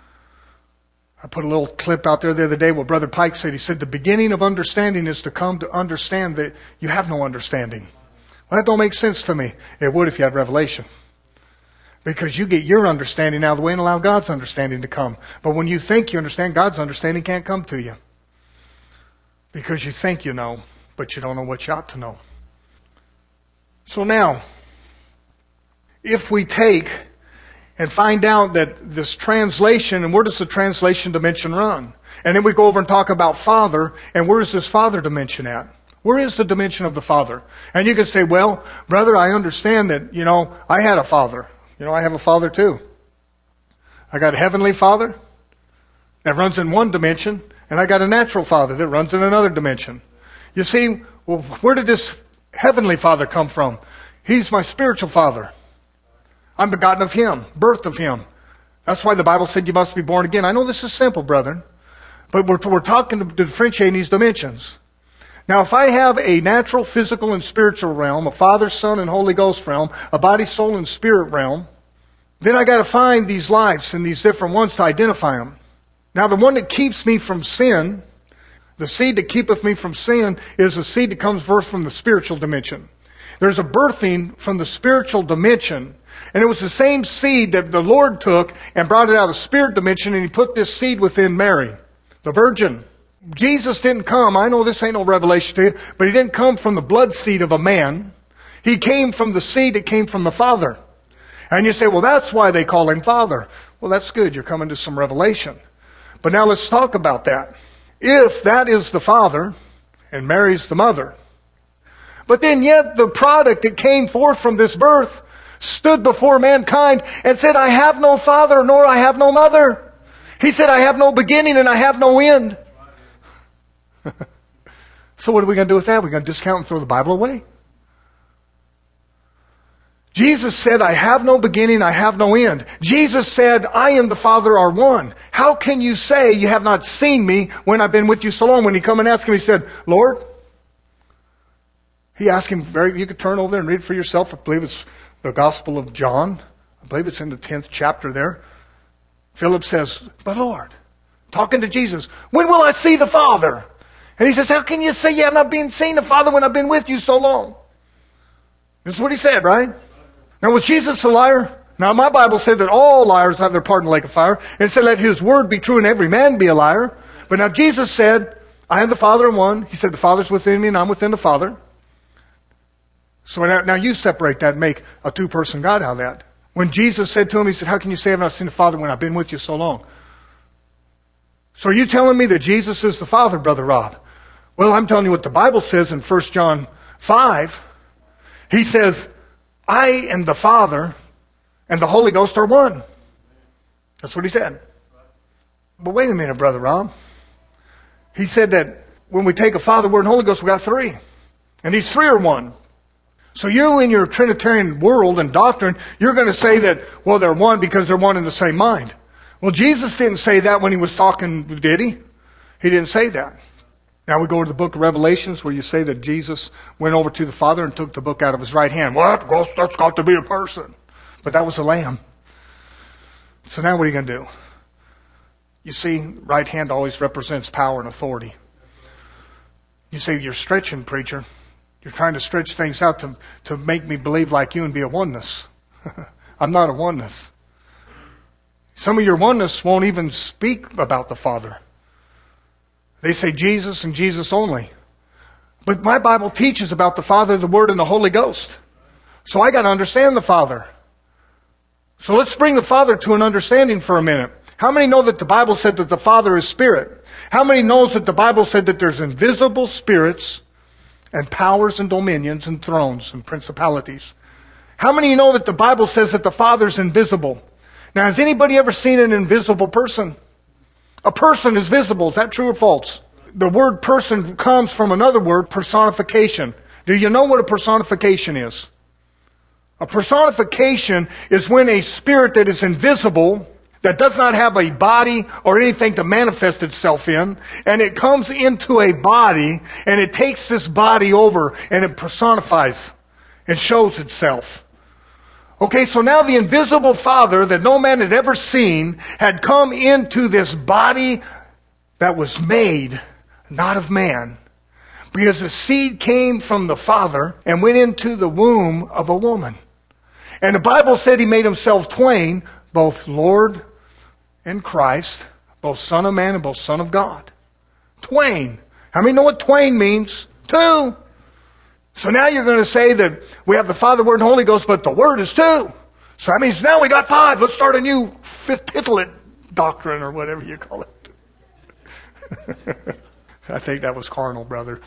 I put a little clip out there the other day where Brother Pike said, he said, the beginning of understanding is to come to understand that you have no understanding. Well, that don't make sense to me. It would if you had revelation. Because you get your understanding out of the way and allow God's understanding to come. But when you think you understand, God's understanding can't come to you. Because you think you know, but you don't know what you ought to know. So now, if we take and find out that this translation, and where does the translation dimension run? And then we go over and talk about Father, and where is this Father dimension at? Where is the dimension of the Father? And you can say, well, brother, I understand that, I had a father. I have a father too. I got a heavenly father that runs in one dimension, and I got a natural father that runs in another dimension. You see, well, where did this heavenly father come from? He's my spiritual father. I'm begotten of him, birthed of him. That's why the Bible said you must be born again. I know this is simple, brethren, but we're talking to differentiate these dimensions. Now, if I have a natural, physical, and spiritual realm, a Father, Son, and Holy Ghost realm, a body, soul, and spirit realm, then I got to find these lives and these different ones to identify them. Now, the one that keeps me from sin, the seed that keepeth me from sin, is a seed that comes forth from the spiritual dimension. There's a birthing from the spiritual dimension. And it was the same seed that the Lord took and brought it out of the spirit dimension, and He put this seed within Mary, the virgin. Jesus didn't come, I know this ain't no revelation to you, but He didn't come from the blood seed of a man. He came from the seed that came from the Father. And you say, well, that's why they call Him Father. Well, that's good. You're coming to some revelation. But now let's talk about that. If that is the Father, and Mary's the mother, but then yet the product that came forth from this birth stood before mankind and said, I have no father, nor I have no mother. He said, I have no beginning and I have no end. So what are we going to do with that? We're going to discount and throw the Bible away? Jesus said, I have no beginning, I have no end. Jesus said, I and the Father are one. How can you say you have not seen me when I've been with you so long? When He come and asked Him, He said, Lord, He asked Him, you could turn over there and read for yourself. I believe it's the Gospel of John. I believe it's in the 10th chapter there. Philip says, but Lord, talking to Jesus, when will I see the Father? And He says, how can you say you have not been seen the Father when I've been with you so long? This is what He said, right? Now, was Jesus a liar? Now, my Bible said that all liars have their part in the lake of fire. And it said, let His word be true and every man be a liar. But now Jesus said, I and the Father are one. He said, the Father's within me and I'm within the Father. So now you separate that and make a two-person God out of that. When Jesus said to him, He said, how can you say I've not seen the Father when I've been with you so long? So are you telling me that Jesus is the Father, Brother Rob? Well, I'm telling you what the Bible says in 1 John 5. He says, I and the Father and the Holy Ghost are one. That's what He said. But wait a minute, Brother Rob. He said that when we take a Father, Word, and Holy Ghost, we got three. And these three are one. So you in your Trinitarian world and doctrine, you're going to say that, well, they're one because they're one in the same mind. Well, Jesus didn't say that when he was talking, did he? He didn't say that. Now we go to the book of Revelations where you say that Jesus went over to the Father and took the book out of his right hand. What? That's got to be a person. But that was a lamb. So now what are you going to do? You see, right hand always represents power and authority. You say, you're stretching, preacher. You're trying to stretch things out to make me believe like you and be a oneness. I'm not a oneness. Some of your oneness won't even speak about the Father. They say Jesus and Jesus only. But my Bible teaches about the Father, the Word, and the Holy Ghost. So I got to understand the Father. So let's bring the Father to an understanding for a minute. How many know that the Bible said that the Father is Spirit? How many knows that the Bible said that there's invisible spirits and powers and dominions and thrones and principalities? How many know that the Bible says that the Father's invisible? Now, has anybody ever seen an invisible person? A person is visible. Is that true or false? The word person comes from another word, personification. Do you know what a personification is? A personification is when a spirit that is invisible, that does not have a body or anything to manifest itself in, and it comes into a body, and it takes this body over, and it personifies and shows itself. Okay, so now the invisible Father that no man had ever seen had come into this body that was made, not of man, because the seed came from the Father and went into the womb of a woman. And the Bible said he made himself twain, both Lord and Christ, both Son of Man and both Son of God. Twain. How many know what twain means? Two. So now you're going to say that we have the Father, Word, and Holy Ghost, but the Word is two. So that means now we got five. Let's start a new fifth titulate doctrine or whatever you call it. I think that was carnal, brother.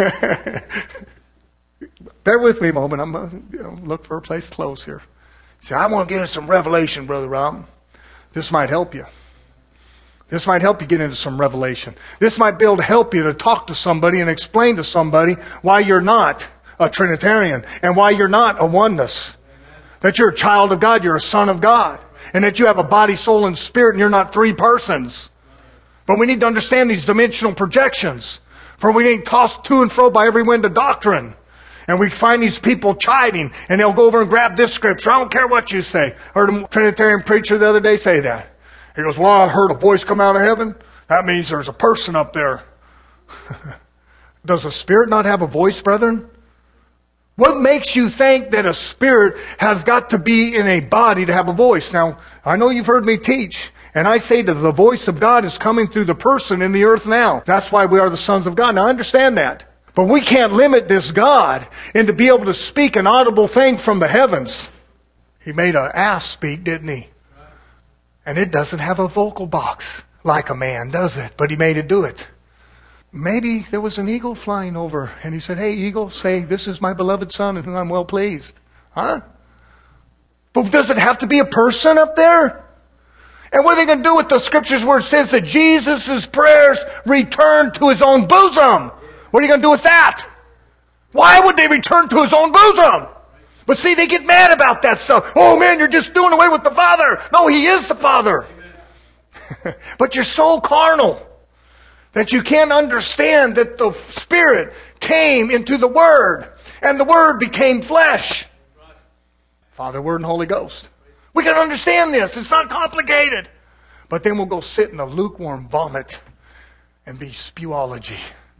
Bear with me a moment. I'm going to look for a place to close here. See, I want to get into some revelation, Brother Rob. This might help you. This might help you get into some revelation. This might be able to help you to talk to somebody and explain to somebody why you're not a Trinitarian and why you're not a oneness. Amen. That you're a child of God, you're a son of God, and that you have a body, soul, and spirit, and you're not three persons. But we need to understand these dimensional projections, for we ain't tossed to and fro by every wind of doctrine. And we find these people chiding, and they'll go over and grab this scripture. I don't care what you say. I heard a Trinitarian preacher the other day say that. He goes, well, I heard a voice come out of heaven. That means there's a person up there. Does a spirit not have a voice, brethren? What makes you think that a spirit has got to be in a body to have a voice? Now, I know you've heard me teach, and I say that the voice of God is coming through the person in the earth now. That's why we are the sons of God. Now, I understand that. But we can't limit this God into be able to speak an audible thing from the heavens. He made an ass speak, didn't he? And it doesn't have a vocal box like a man, does it? But he made it do it. Maybe there was an eagle flying over, and he said, hey, eagle, say, this is my beloved son in whom I'm well pleased. Huh? But does it have to be a person up there? And what are they going to do with the scriptures where it says that Jesus' prayers returned to his own bosom? What are you going to do with that? Why would they return to his own bosom? But see, they get mad about that stuff. Oh man, you're just doing away with the Father. No, He is the Father. But you're so carnal that you can't understand that the Spirit came into the Word, and the Word became flesh. Father, Word, and Holy Ghost. We can understand this. It's not complicated. But then we'll go sit in a lukewarm vomit and be spewology.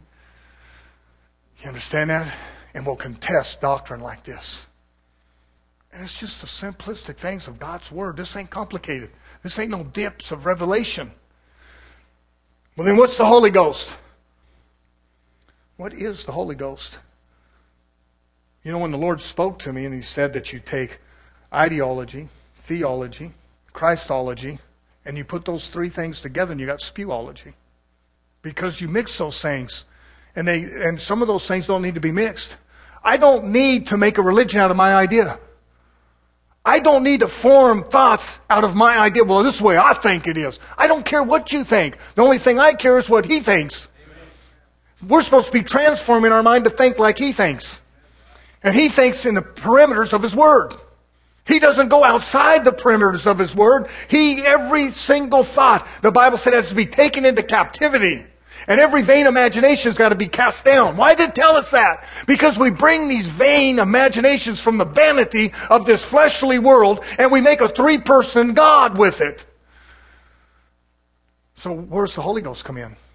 You understand that? And we'll contest doctrine like this. And it's just the simplistic things of God's Word. This ain't complicated. This ain't no dips of revelation. Well, then what's the Holy Ghost? What is the Holy Ghost? You know, when the Lord spoke to me and He said that you take ideology, theology, Christology, and you put those three things together and you got spewology. Because you mix those things. And some of those things don't need to be mixed. I don't need to make a religion out of my idea. I don't need to form thoughts out of my idea. Well, this is the way I think it is. I don't care what you think. The only thing I care is what He thinks. Amen. We're supposed to be transforming our mind to think like He thinks. And He thinks in the perimeters of His Word. He doesn't go outside the perimeters of His Word. Every single thought, the Bible said, has to be taken into captivity. And every vain imagination has got to be cast down. Why did it tell us that? Because we bring these vain imaginations from the vanity of this fleshly world, and we make a three-person God with it. So where's the Holy Ghost come in?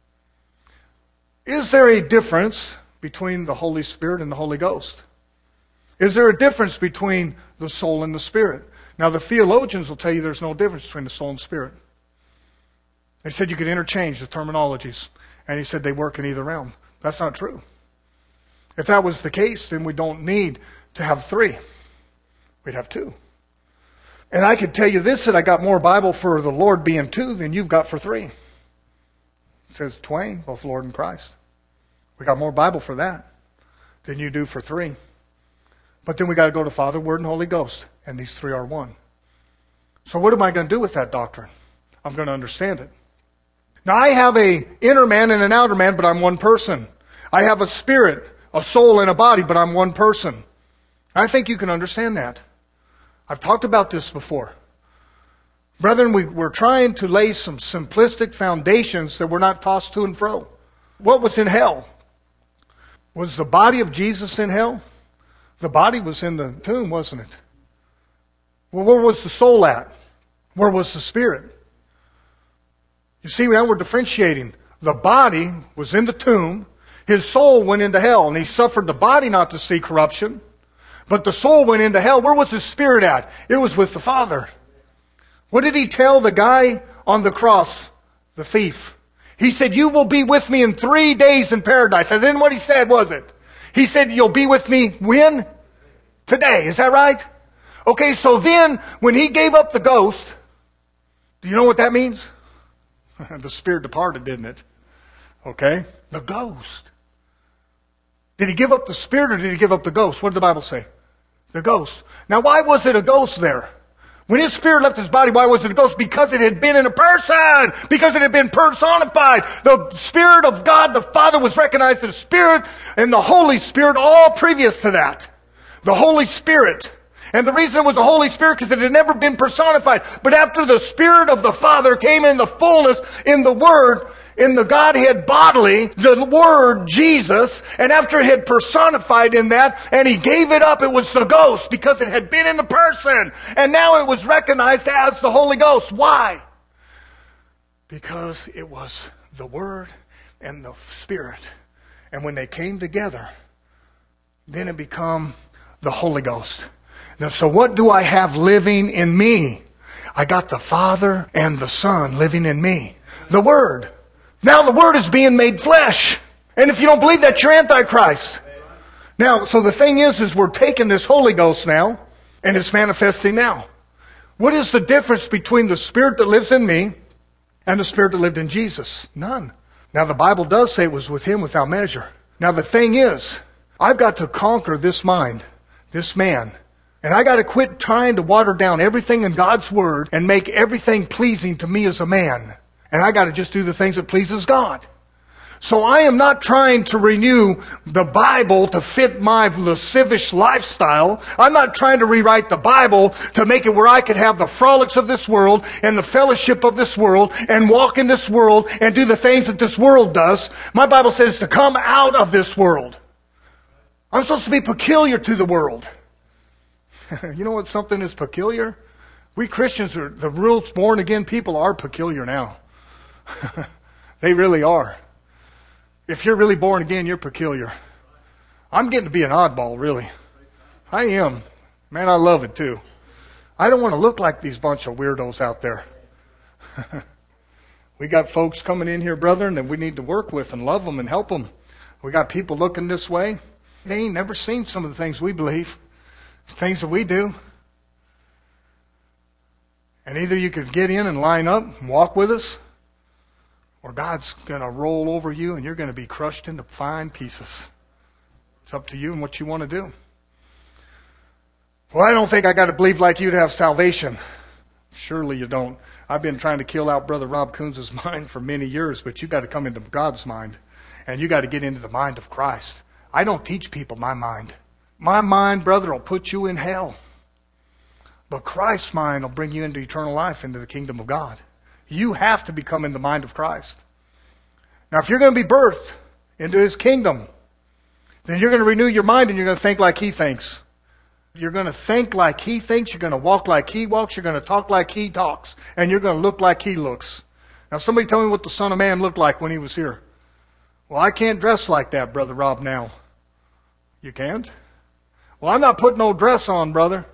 Is there a difference between the Holy Spirit and the Holy Ghost? Is there a difference between the soul and the spirit? Now, the theologians will tell you there's no difference between the soul and spirit. They said you could interchange the terminologies. And he said they work in either realm. That's not true. If that was the case, then we don't need to have three. We'd have two. And I could tell you this, that I got more Bible for the Lord being two than you've got for three. It says twain, both Lord and Christ. We got more Bible for that than you do for three. But then we got to go to Father, Word, and Holy Ghost. And these three are one. So what am I going to do with that doctrine? I'm going to understand it. Now I have an inner man and an outer man, but I'm one person. I have a spirit, a soul, and a body, but I'm one person. I think you can understand that. I've talked about this before. Brethren, we're trying to lay some simplistic foundations that we're not tossed to and fro. What was in hell? Was the body of Jesus in hell? The body was in the tomb, wasn't it? Well, where was the soul at? Where was the spirit? You see, now we're differentiating. The body was in the tomb. His soul went into hell, and he suffered the body not to see corruption. But the soul went into hell. Where was his spirit at? It was with the Father. What did he tell the guy on the cross, the thief? He said, you will be with me in 3 days in paradise. And then what he said, was it? He said, you'll be with me when? Today. Is that right? Okay, so then, when he gave up the ghost, do you know what that means? The spirit departed, didn't it? Okay? The ghost. Did he give up the spirit or did he give up the ghost? What did the Bible say? The ghost. Now, why was it a ghost there? When his spirit left his body, why was it a ghost? Because it had been in a person. Because it had been personified. The Spirit of God, the Father, was recognized as Spirit, and the Holy Spirit all previous to that. The Holy Spirit. And the reason it was the Holy Spirit, because it had never been personified. But after the Spirit of the Father came in the fullness, in the Word, in the Godhead bodily, the Word, Jesus, and after it had personified in that, and He gave it up, it was the ghost, because it had been in the person. And now it was recognized as the Holy Ghost. Why? Because it was the Word and the Spirit. And when they came together, then it became the Holy Ghost. Now, so what do I have living in me? I got the Father and the Son living in me. The Word. Now the Word is being made flesh. And if you don't believe that, you're Antichrist. Now, so the thing is we're taking this Holy Ghost now, and it's manifesting now. What is the difference between the Spirit that lives in me and the Spirit that lived in Jesus? None. Now the Bible does say it was with Him without measure. Now the thing is, I've got to conquer this mind, this man. And I got to quit trying to water down everything in God's Word and make everything pleasing to me as a man. And I got to just do the things that pleases God. So I am not trying to renew the Bible to fit my lascivious lifestyle. I'm not trying to rewrite the Bible to make it where I could have the frolics of this world and the fellowship of this world and walk in this world and do the things that this world does. My Bible says to come out of this world. I'm supposed to be peculiar to the world. You know what something is peculiar? We Christians, the real born again people, are peculiar now. They really are. If you're really born again, you're peculiar. I'm getting to be an oddball, really. I am. Man, I love it too. I don't want to look like these bunch of weirdos out there. We got folks coming in here, brethren, that we need to work with and love them and help them. We got people looking this way. They ain't never seen some of the things we believe. Things that we do. And either you could get in and line up and walk with us, or God's going to roll over you and you're going to be crushed into fine pieces. It's up to you and what you want to do. Well, I don't think I got to believe like you to have salvation. Surely you don't. I've been trying to kill out Brother Rob Coons' mind for many years, but you got to come into God's mind. And you got to get into the mind of Christ. I don't teach people my mind. My mind, brother, will put you in hell. But Christ's mind will bring you into eternal life, into the kingdom of God. You have to become in the mind of Christ. Now, if you're going to be birthed into His kingdom, then you're going to renew your mind and you're going to think like He thinks. You're going to think like He thinks. You're going to walk like He walks. You're going to talk like He talks. And you're going to look like He looks. Now, somebody tell me what the Son of Man looked like when He was here. Well, I can't dress like that, Brother Rob, now. You can't? Well, I'm not putting no dress on, brother.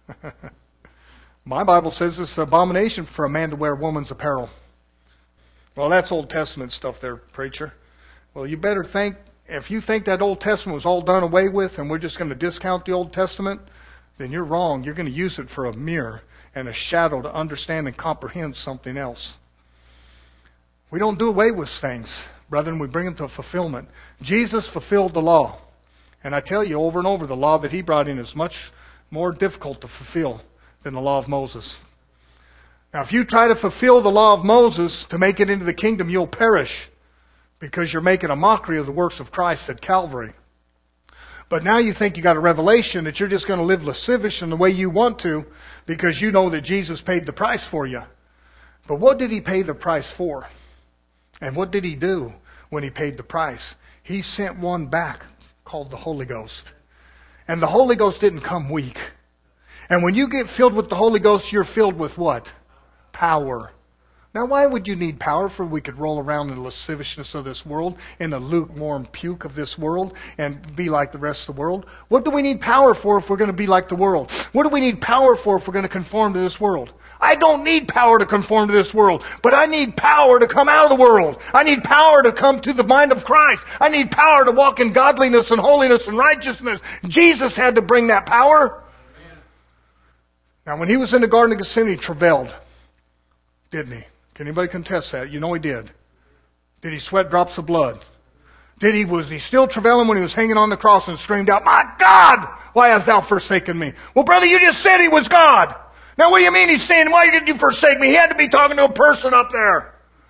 My Bible says it's an abomination for a man to wear woman's apparel. Well, that's Old Testament stuff there, preacher. Well, you better think, if you think that Old Testament was all done away with and we're just going to discount the Old Testament, then you're wrong. You're going to use it for a mirror and a shadow to understand and comprehend something else. We don't do away with things, brethren. We bring them to fulfillment. Jesus fulfilled the law. And I tell you over and over, the law that He brought in is much more difficult to fulfill than the law of Moses. Now, if you try to fulfill the law of Moses to make it into the kingdom, you'll perish because you're making a mockery of the works of Christ at Calvary. But now you think you got a revelation that you're just going to live lascivious in the way you want to because you know that Jesus paid the price for you. But what did He pay the price for? And what did He do when He paid the price? He sent one back called the Holy Ghost. And the Holy Ghost didn't come weak. And when you get filled with the Holy Ghost, you're filled with what? Power. Now, why would you need power? For we could roll around in the lasciviousness of this world, in the lukewarm puke of this world, and be like the rest of the world. What do we need power for if we're going to be like the world? What do we need power for if we're going to conform to this world? I don't need power to conform to this world, but I need power to come out of the world. I need power to come to the mind of Christ. I need power to walk in godliness and holiness and righteousness. Jesus had to bring that power. Now, when He was in the Garden of Gethsemane, He travailed, didn't He? Can anybody contest that? You know He did. Did He sweat drops of blood? Was He still travailing when He was hanging on the cross and screamed out, "My God, why hast Thou forsaken me?" Well, brother, you just said He was God. Now, what do you mean He's saying, "Why did you forsake me?" He had to be talking to a person up there.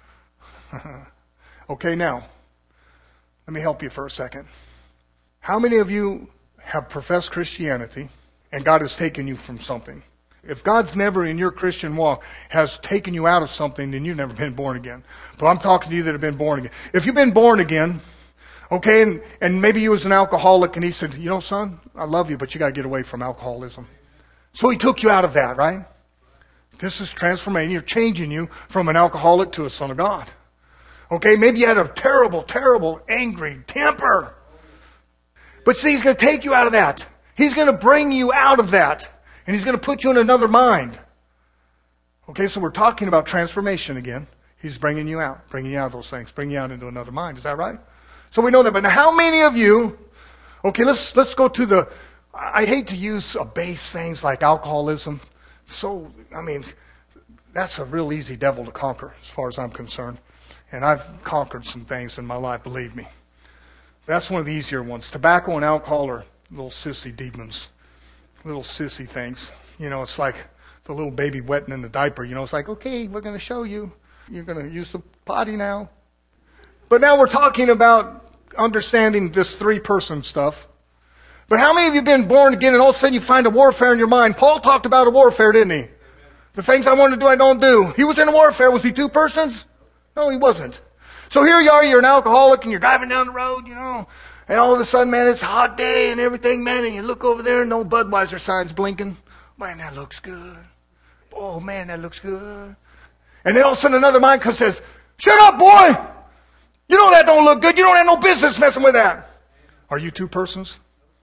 Okay, now, let me help you for a second. How many of you have professed Christianity and God has taken you from something? If God's never in your Christian walk has taken you out of something, then you've never been born again. But I'm talking to you that have been born again. If you've been born again, okay, and maybe you was an alcoholic and He said, "You know, son, I love you, but you got to get away from alcoholism." So He took you out of that, right? This is transformation. You're changing you from an alcoholic to a son of God. Okay, maybe you had a terrible, terrible, angry temper. But see, He's going to take you out of that. He's going to bring you out of that. And He's going to put you in another mind. Okay, so we're talking about transformation again. He's bringing you out of those things, bringing you out into another mind. Is that right? So we know that. But now how many of you, okay, let's go to the, I hate to use base things like alcoholism. So, I mean, that's a real easy devil to conquer as far as I'm concerned. And I've conquered some things in my life, believe me. That's one of the easier ones. Tobacco and alcohol are little sissy demons. Little sissy things. You know, it's like the little baby wetting in the diaper. You know, it's like, okay, we're going to show you. You're going to use the potty now. But now we're talking about understanding this three-person stuff. But how many of you have been born again and all of a sudden you find a warfare in your mind? Paul talked about a warfare, didn't he? The things I want to do, I don't do. He was in a warfare. Was he two persons? No, he wasn't. So here you are, you're an alcoholic and you're driving down the road, you know. And all of a sudden, man, it's a hot day and everything, man, and you look over there and no Budweiser sign's blinking. Man, that looks good. Oh, man, that looks good. And then all of a sudden another mind comes and says, "Shut up, boy! You know that don't look good. You don't have no business messing with that." Are you two persons?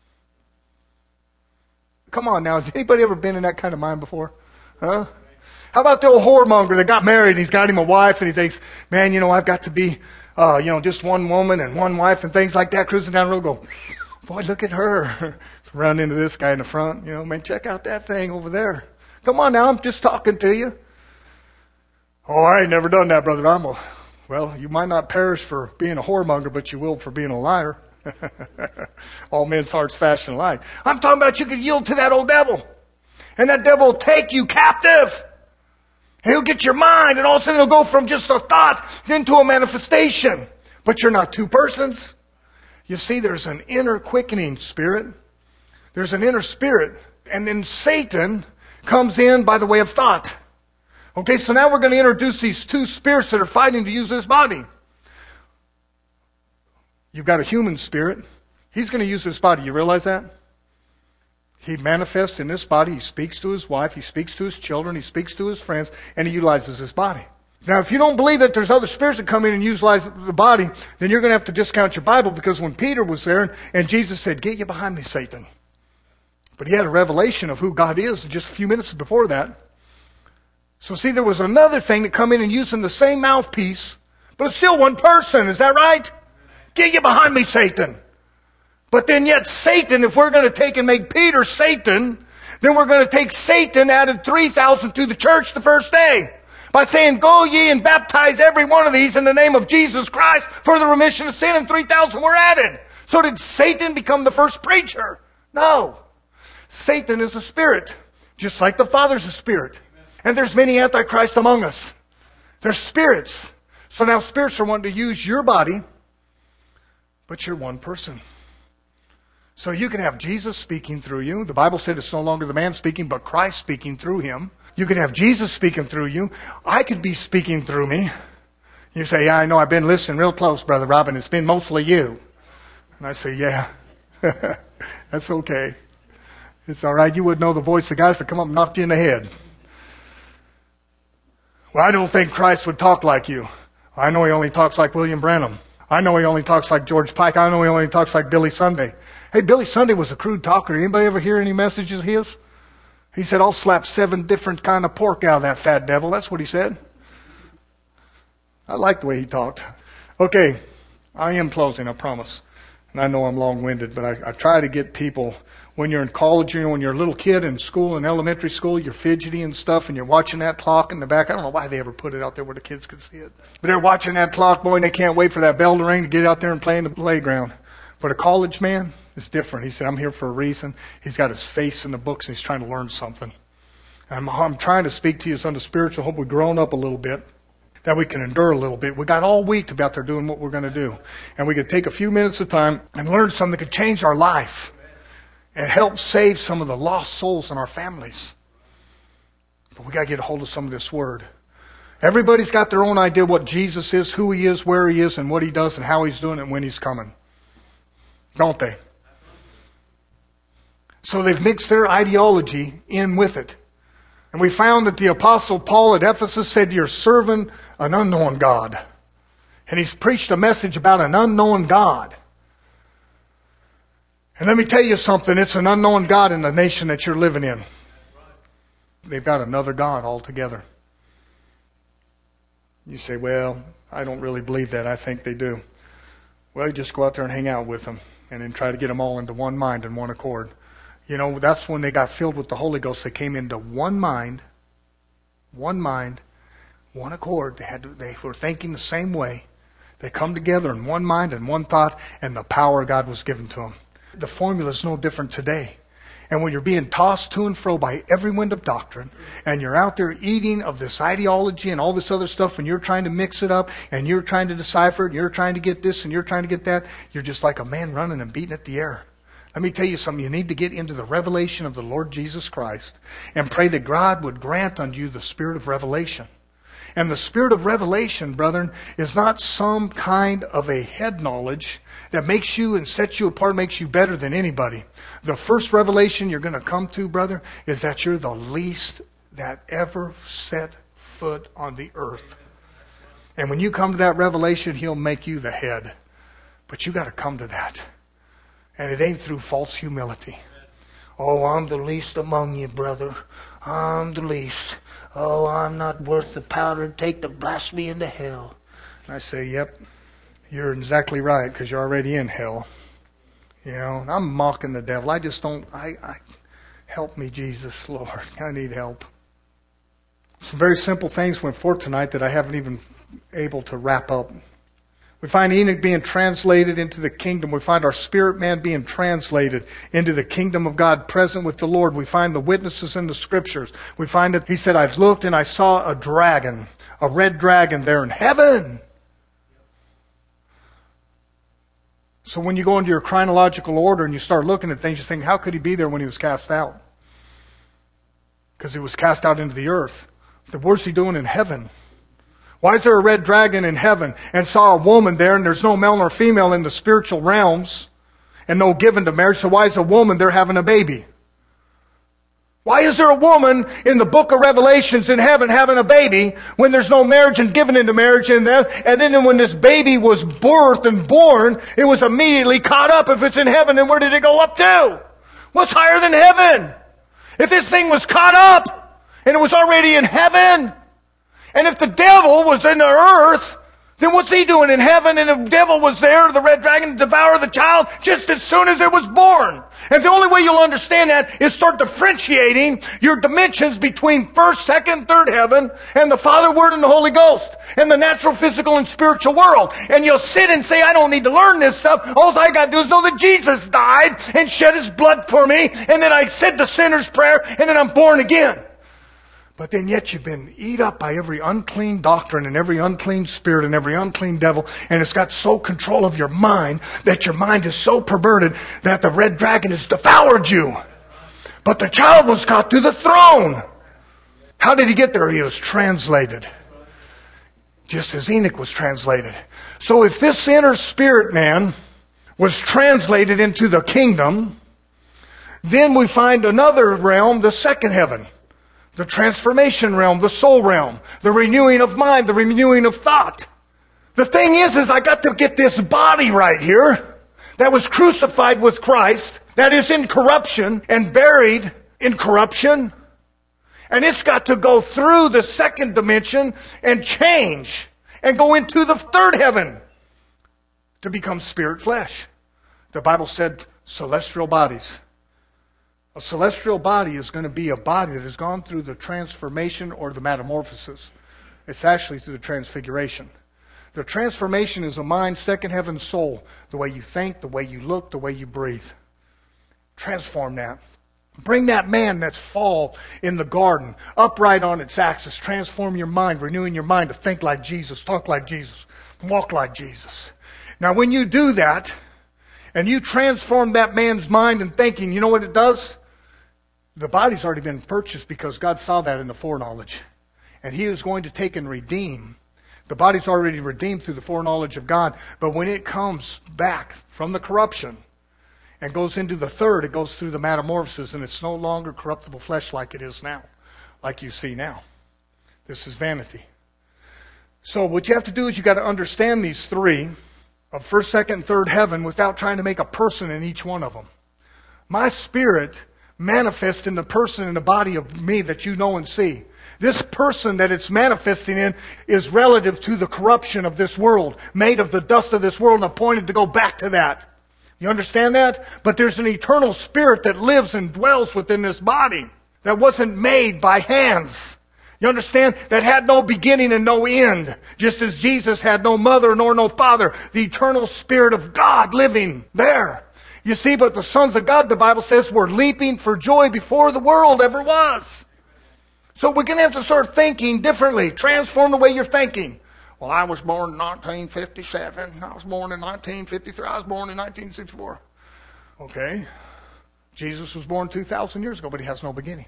Come on now, has anybody ever been in that kind of mind before? Huh? How about the old whoremonger that got married and he's got him a wife and he thinks, "Man, you know, I've got to be just one woman and one wife," and things like that, cruising down the road, go, "Boy, look at her." Run into this guy in the front, you know, "Man, check out that thing over there." Come on now, I'm just talking to you. "Oh, I ain't never done that, Brother Amo." Well, you might not perish for being a whoremonger, but you will for being a liar. All men's hearts fashion alike. I'm talking about you could yield to that old devil. And that devil will take you captive. He'll get your mind, and all of a sudden it'll go from just a thought into a manifestation. But you're not two persons. You see, there's an inner quickening spirit. There's an inner spirit. And then Satan comes in by the way of thought. Okay, so now we're going to introduce these two spirits that are fighting to use this body. You've got a human spirit. He's going to use this body. You realize that? He manifests in this body. He speaks to his wife. He speaks to his children. He speaks to his friends. And he utilizes his body. Now, if you don't believe that there's other spirits that come in and utilize the body, then you're going to have to discount your Bible, because when Peter was there and Jesus said, "Get you behind me, Satan." But he had a revelation of who God is just a few minutes before that. So see, there was another thing that come in and using the same mouthpiece, but it's still one person. Is that right? Get you behind me, Satan. But then yet Satan, if we're going to take and make Peter Satan, then we're going to take Satan, added 3,000 to the church the first day. By saying, "Go ye and baptize every one of these in the name of Jesus Christ for the remission of sin," and 3,000 were added. So did Satan become the first preacher? No. Satan is a spirit, just like the Father's a spirit. And there's many antichrists among us. There's spirits. So now spirits are wanting to use your body, but you're one person. So you can have Jesus speaking through you. The Bible said it's no longer the man speaking, but Christ speaking through him. You can have Jesus speaking through you. I could be speaking through me. You say, "Yeah, I know, I've been listening real close, Brother Robin. It's been mostly you." And I say, "Yeah, that's okay. It's all right. You would know the voice of God if it come up and knocked you in the head." "Well, I don't think Christ would talk like you." "I know he only talks like William Branham. I know he only talks like George Pike. I know he only talks like Billy Sunday." Hey, Billy Sunday was a crude talker. Anybody ever hear any messages of his? He said, "I'll slap 7 different kind of pork out of that fat devil." That's what he said. I like the way he talked. Okay, I am closing, I promise. And I know I'm long-winded, but I try to get people, when you're in college, when you're a little kid in school, in elementary school, you're fidgety and stuff, and you're watching that clock in the back. I don't know why they ever put it out there where the kids could see it. But they're watching that clock, boy, and they can't wait for that bell to ring to get out there and play in the playground. But a college man is different. He said, "I'm here for a reason." He's got his face in the books, and he's trying to learn something. And I'm trying to speak to you as under spiritual. Hope we've grown up a little bit, that we can endure a little bit. We got all week to be out there doing what we're going to do. And we could take a few minutes of time and learn something that could change our life and help save some of the lost souls in our families. But we got to get a hold of some of this word. Everybody's got their own idea what Jesus is, who he is, where he is, and what he does, and how he's doing it, and when he's coming. Don't they? So they've mixed their ideology in with it. And we found that the Apostle Paul at Ephesus said, "You're serving an unknown God." And he's preached a message about an unknown God. And let me tell you something, it's an unknown God in the nation that you're living in. They've got another God altogether. You say, "Well, I don't really believe that. I think they do." Well, you just go out there and hang out with them and then try to get them all into one mind and one accord. You know, that's when they got filled with the Holy Ghost. They came into one mind, one accord. They were thinking the same way. They come together in one mind and one thought, and the power of God was given to them. The formula is no different today. And when you're being tossed to and fro by every wind of doctrine, and you're out there eating of this ideology and all this other stuff, and you're trying to mix it up, and you're trying to decipher it, and you're trying to get this, and you're trying to get that, you're just like a man running and beating at the air. Let me tell you something. You need to get into the revelation of the Lord Jesus Christ and pray that God would grant unto you the spirit of revelation. And the spirit of revelation, brethren, is not some kind of a head knowledge that makes you and sets you apart, makes you better than anybody. The first revelation you're going to come to, brother, is that you're the least that ever set foot on the earth. And when you come to that revelation, He'll make you the head. But you got to come to that. And it ain't through false humility. Oh, I'm the least among you, brother. I'm the least. Oh, I'm not worth the powder to take to blast me into hell. And I say, yep, you're exactly right, because you're already in hell. You know, I'm mocking the devil. I just don't, help me, Jesus, Lord. I need help. Some very simple things went forth tonight that I haven't even able to wrap up. We find Enoch being translated into the kingdom. We find our spirit man being translated into the kingdom of God, present with the Lord. We find the witnesses in the scriptures. We find that he said, I've looked and I saw a dragon, a red dragon there in heaven. So when you go into your chronological order and you start looking at things, you think, how could he be there when he was cast out? Because he was cast out into the earth. What's he doing in heaven? Why is there a red dragon in heaven and saw a woman there, and there's no male nor female in the spiritual realms and no given to marriage, so why is a woman there having a baby? Why is there a woman in the book of Revelations in heaven having a baby when there's no marriage and given into marriage in there? And then when this baby was birthed and born, it was immediately caught up. If it's in heaven, then where did it go up to? What's higher than heaven? If this thing was caught up and it was already in heaven, and if the devil was in the earth, then what's he doing in heaven? And the devil was there, the red dragon, to devour the child just as soon as it was born. And the only way you'll understand that is start differentiating your dimensions between first, second, third heaven, and the Father, Word, and the Holy Ghost, and the natural, physical, and spiritual world. And you'll sit and say, I don't need to learn this stuff. All I got to do is know that Jesus died and shed His blood for me, and then I said the sinner's prayer, and then I'm born again. But then yet you've been eat up by every unclean doctrine and every unclean spirit and every unclean devil, and it's got so control of your mind that your mind is so perverted that the red dragon has devoured you. But the child was caught to the throne. How did he get there? He was translated. Just as Enoch was translated. So if this inner spirit man was translated into the kingdom, then we find another realm, the second heaven. The transformation realm, the soul realm, the renewing of mind, the renewing of thought. The thing is I got to get this body right here that was crucified with Christ, that is in corruption and buried in corruption. And it's got to go through the second dimension and change and go into the third heaven to become spirit flesh. The Bible said celestial bodies. A celestial body is going to be a body that has gone through the transformation or the metamorphosis. It's actually through the transfiguration. The transformation is a mind, second heaven, soul. The way you think, the way you look, the way you breathe. Transform that. Bring that man that's fall in the garden upright on its axis. Transform your mind, renewing your mind to think like Jesus, talk like Jesus, walk like Jesus. Now when you do that, and you transform that man's mind and thinking, you know what it does? The body's already been purchased because God saw that in the foreknowledge. And He is going to take and redeem. The body's already redeemed through the foreknowledge of God. But when it comes back from the corruption and goes into the third, it goes through the metamorphosis, and it's no longer corruptible flesh like it is now, like you see now. This is vanity. So what you have to do is you got to understand these three of first, second, and third heaven without trying to make a person in each one of them. My spirit manifests in the person in the body of me that you know and see. This person that it's manifesting in is relative to the corruption of this world, made of the dust of this world and appointed to go back to that. You understand that? But there's an eternal spirit that lives and dwells within this body that wasn't made by hands. You understand? That had no beginning and no end. Just as Jesus had no mother nor no father. The eternal Spirit of God living there. You see, but the sons of God, the Bible says, were leaping for joy before the world ever was. So we're going to have to start thinking differently. Transform the way you're thinking. Well, I was born in 1957. I was born in 1953. I was born in 1964. Okay. Jesus was born 2,000 years ago, but He has no beginning.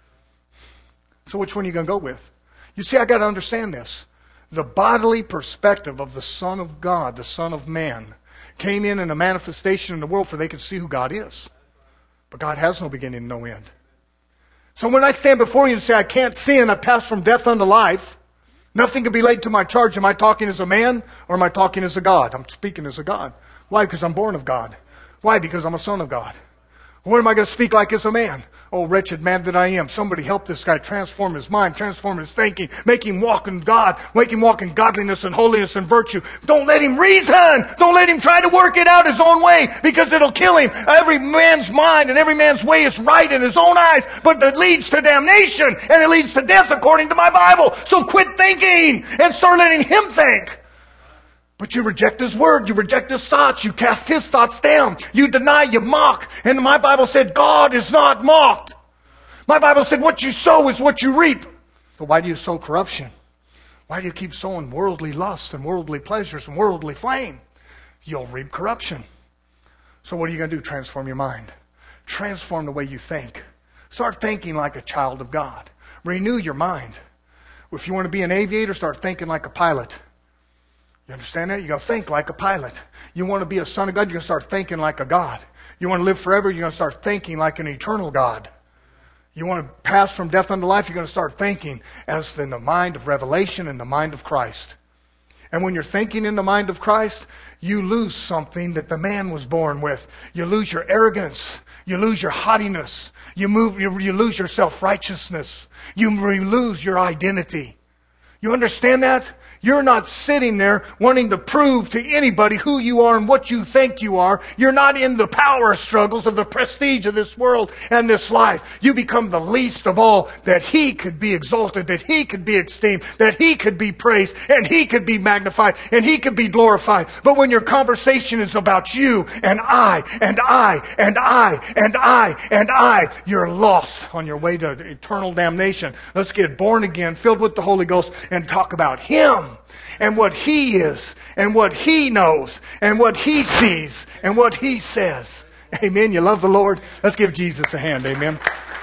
So which one are you going to go with? You see, I got to understand this. The bodily perspective of the Son of God, the Son of Man, came in a manifestation in the world for they could see who God is. But God has no beginning and no end. So when I stand before you and say, I can't sin, I pass from death unto life, nothing can be laid to my charge. Am I talking as a man or am I talking as a God? I'm speaking as a God. Why? Because I'm born of God. Why? Because I'm a son of God. What am I going to speak like as a man? Oh, wretched man that I am. Somebody help this guy transform his mind, transform his thinking, make him walk in God, make him walk in godliness and holiness and virtue. Don't let him reason. Don't let him try to work it out his own way because it'll kill him. Every man's mind and every man's way is right in his own eyes, but it leads to damnation and it leads to death according to my Bible. So quit thinking and start letting Him think. But you reject His word. You reject His thoughts. You cast His thoughts down. You deny, you mock. And my Bible said, God is not mocked. My Bible said, what you sow is what you reap. So why do you sow corruption? Why do you keep sowing worldly lust and worldly pleasures and worldly flame? You'll reap corruption. So what are you going to do? Transform your mind. Transform the way you think. Start thinking like a child of God. Renew your mind. If you want to be an aviator, start thinking like a pilot. You understand that? You're going to think like a pilot. You want to be a son of God, you're going to start thinking like a God. You want to live forever, you're going to start thinking like an eternal God. You want to pass from death unto life, you're going to start thinking as in the mind of revelation and the mind of Christ. And when you're thinking in the mind of Christ, you lose something that the man was born with. You lose your arrogance. You lose your haughtiness. You lose your self-righteousness. You lose your identity. You understand that? You're not sitting there wanting to prove to anybody who you are and what you think you are. You're not in the power struggles of the prestige of this world and this life. You become the least of all, that He could be exalted, that He could be esteemed, that He could be praised, and He could be magnified, and He could be glorified. But when your conversation is about you and I, and I, and I, and I, and I, you're lost on your way to eternal damnation. Let's get born again, filled with the Holy Ghost, and talk about Him. And what He is, and what He knows, and what He sees, and what He says. Amen. You love the Lord? Let's give Jesus a hand. Amen.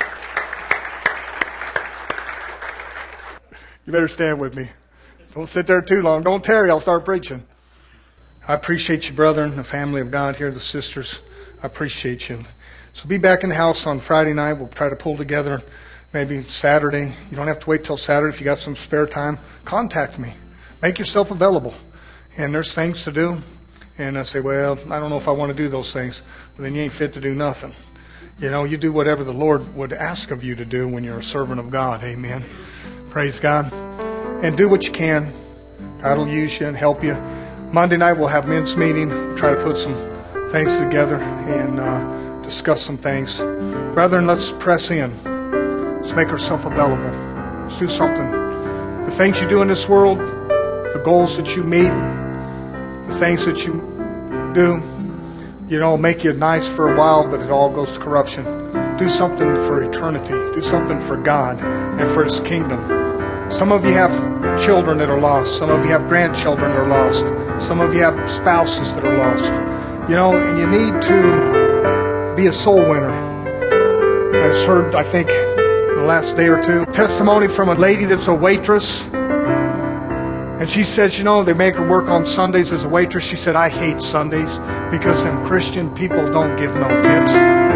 You better stand with me. Don't sit there too long. Don't tarry. I'll start preaching. I appreciate you, brethren, the family of God here, the sisters. I appreciate you. So be back in the house on Friday night. We'll try to pull together maybe Saturday. You don't have to wait till Saturday. If you got some spare time, contact me. Make yourself available. And there's things to do. And I say, well, I don't know if I want to do those things. Well, then you ain't fit to do nothing. You know, you do whatever the Lord would ask of you to do when you're a servant of God. Amen. Praise God. And do what you can. God will use you and help you. Monday night we'll have men's meeting. Try to put some things together and discuss some things. Brethren, let's press in. Let's make ourselves available. Let's do something. The things you do in this world, the goals that you meet, the things that you do, you know, make you nice for a while, but it all goes to corruption. Do something for eternity. Do something for God and for His kingdom. Some of you have children that are lost. Some of you have grandchildren that are lost. Some of you have spouses that are lost. You know, and you need to be a soul winner. I just heard, I think, in the last day or two, testimony from a lady that's a waitress. And she says, you know, they make her work on Sundays as a waitress. She said, I hate Sundays because them Christian people don't give no tips.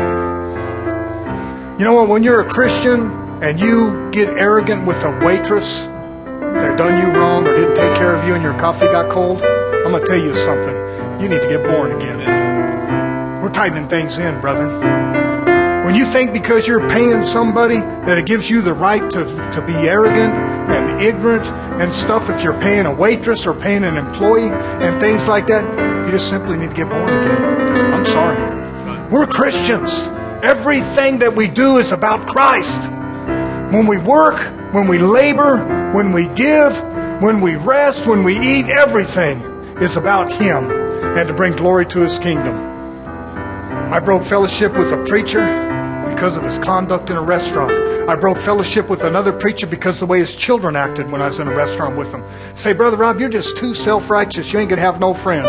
You know what? When you're a Christian and you get arrogant with a waitress that done you wrong or didn't take care of you and your coffee got cold, I'm going to tell you something. You need to get born again. We're tightening things in, brethren. When you think because you're paying somebody that it gives you the right to be arrogant and ignorant and stuff, if you're paying a waitress or paying an employee and things like that, you just simply need to get born again. I'm sorry. We're Christians. Everything that we do is about Christ. When we work, when we labor, when we give, when we rest, when we eat, everything is about Him and to bring glory to His kingdom. I broke fellowship with a preacher because of his conduct in a restaurant. I broke fellowship with another preacher because of the way his children acted when I was in a restaurant with them. Say, Brother Rob, you're just too self-righteous. You ain't going to have no friends.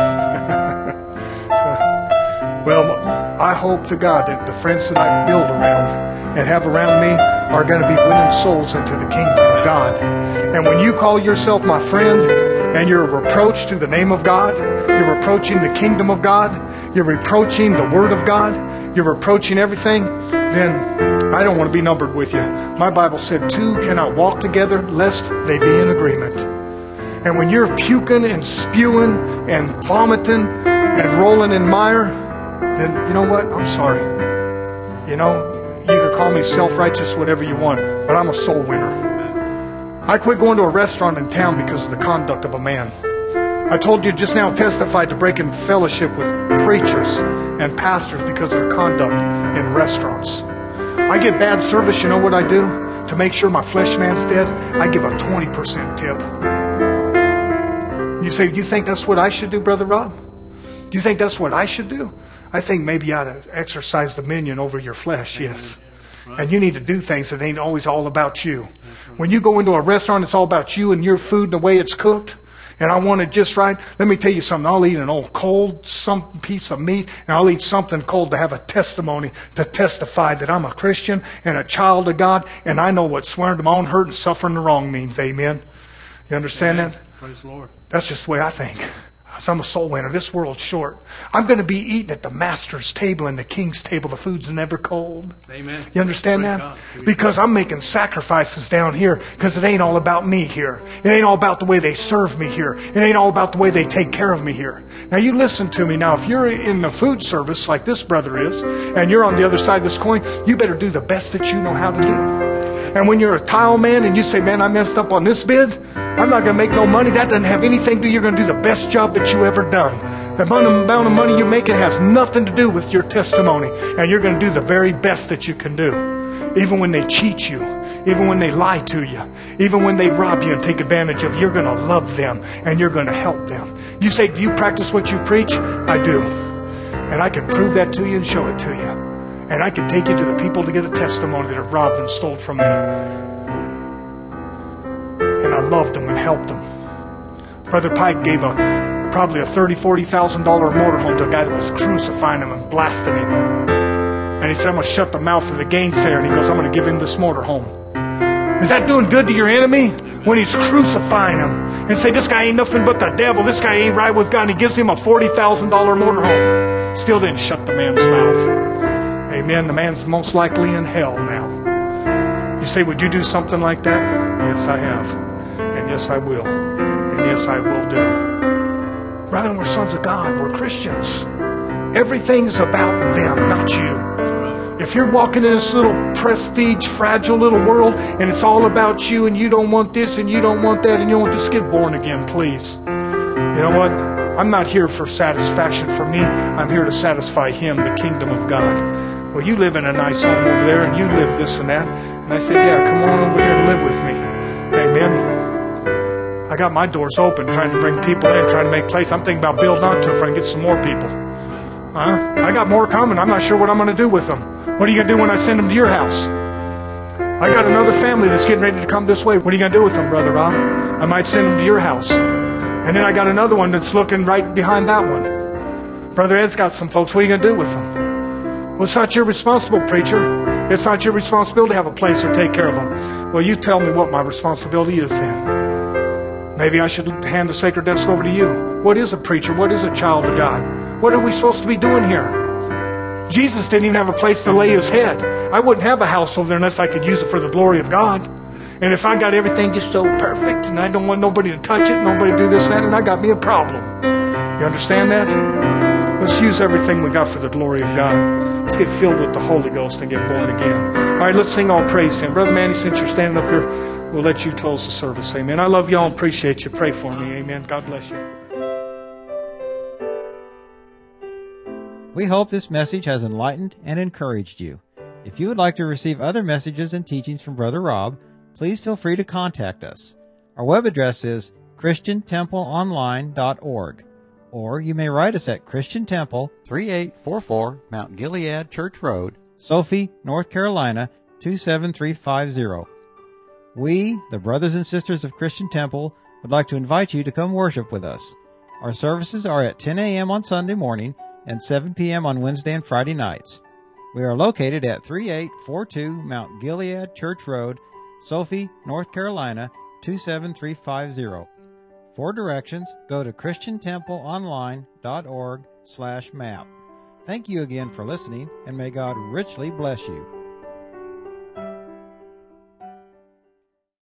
Well, I hope to God that the friends that I build around and have around me are going to be winning souls into the kingdom of God. And when you call yourself my friend and you're a reproach to the name of God, you're reproaching the kingdom of God, you're reproaching the word of God, you're reproaching everything, then I don't want to be numbered with you. My Bible said 2 cannot walk together lest they be in agreement. And when you're puking and spewing and vomiting and rolling in mire, then you know what? I'm sorry. You know, you can call me self-righteous, whatever you want, but I'm a soul winner. I quit going to a restaurant in town because of the conduct of a man. I told you just now, testified to breaking fellowship with preachers and pastors because of their conduct in restaurants. I get bad service, you know what I do? To make sure my flesh man's dead, I give a 20% tip. You say, do you think that's what I should do, Brother Rob? Do you think that's what I should do? I think maybe you ought to exercise dominion over your flesh, yes. And you need to do things that ain't always all about you. When you go into a restaurant, it's all about you and your food and the way it's cooked. and I want it just right, let me tell you something. I'll eat an old cold some piece of meat, and I'll eat something cold to have a testimony to testify that I'm a Christian and a child of God, and I know what swearing to my own hurt and suffering the wrong means. Amen. You understand that? Praise the Lord. That's just the way I think. So I'm a soul winner. This world's short. I'm going to be eating at the master's table and the king's table. The food's never cold. Amen. You understand Praise that? God. Because I'm making sacrifices down here because it ain't all about me here. It ain't all about the way they serve me here. It ain't all about the way they take care of me here. Now you listen to me. Now if you're in the food service like this brother is, and you're on the other side of this coin, you better do the best that you know how to do. And when you're a tile man and you say, man, I messed up on this bid, I'm not going to make no money. That doesn't have anything to do. You're going to do the best job that you ever done. The amount of money you're making has nothing to do with your testimony. And you're going to do the very best that you can do. Even when they cheat you. Even when they lie to you. Even when they rob you and take advantage of you. You're going to love them. And you're going to help them. You say, do you practice what you preach? I do. And I can prove that to you and show it to you. And I can take you to the people to get a testimony that have robbed and stole from me. And I loved them and helped them. Brother Pike gave probably a $30,000, $40,000 motorhome to a guy that was crucifying him and blasting him. And he said, I'm going to shut the mouth of the gainsayer. And he goes, I'm going to give him this motorhome. Is that doing good to your enemy? When he's crucifying him and say, this guy ain't nothing but the devil. This guy ain't right with God. And he gives him a $40,000 motorhome. Still didn't shut the man's mouth. Amen. The man's most likely in hell now. You say, would you do something like that? Yes, I have. And yes, I will. And yes, I will do. Brethren, we're sons of God. We're Christians. Everything's about them, not you. If you're walking in this little prestige, fragile little world, and it's all about you, and you don't want this, and you don't want that, and you don't want to get born again, please. You know what? I'm not here for satisfaction for me. I'm here to satisfy Him, the kingdom of God. Well, you live in a nice home over there, and you live this and that. And I said, yeah, come on over here and live with me. Amen. I got my doors open, trying to bring people in, trying to make place. I'm thinking about building on to it if I can get some more people. I got more coming. I'm not sure what I'm going to do with them. What are you going to do when I send them to your house? I got another family that's getting ready to come this way. What are you going to do with them, Brother Rob? I might send them to your house. And then I got another one that's looking right behind that one. Brother Ed's got some folks. What are you going to do with them? Well, it's not your responsibility, preacher. It's not your responsibility to have a place or take care of them. Well, you tell me what my responsibility is then. Maybe I should hand the sacred desk over to you. What is a preacher? What is a child of God? What are we supposed to be doing here? Jesus didn't even have a place to lay His head. I wouldn't have a house over there unless I could use it for the glory of God. And if I got everything just so perfect and I don't want nobody to touch it, nobody to do this and that, and I got me a problem. You understand that? Let's use everything we got for the glory of God. Let's get filled with the Holy Ghost and get born again. All right, let's sing all praise to Him. Brother Manny, since you're standing up here, we'll let you close the service. Amen. I love y'all and appreciate you. Pray for me. Amen. God bless you. We hope this message has enlightened and encouraged you. If you would like to receive other messages and teachings from Brother Rob, please feel free to contact us. Our web address is christiantempleonline.org. Or you may write us at Christian Temple, 3844 Mount Gilead Church Road, Sophie, North Carolina, 27350. We, the brothers and sisters of Christian Temple, would like to invite you to come worship with us. Our services are at 10 a.m. on Sunday morning and 7 p.m. on Wednesday and Friday nights. We are located at 3842 Mount Gilead Church Road, Sophie, North Carolina, 27350. For directions, go to christiantempleonline.org/map. Thank you again for listening, and may God richly bless you.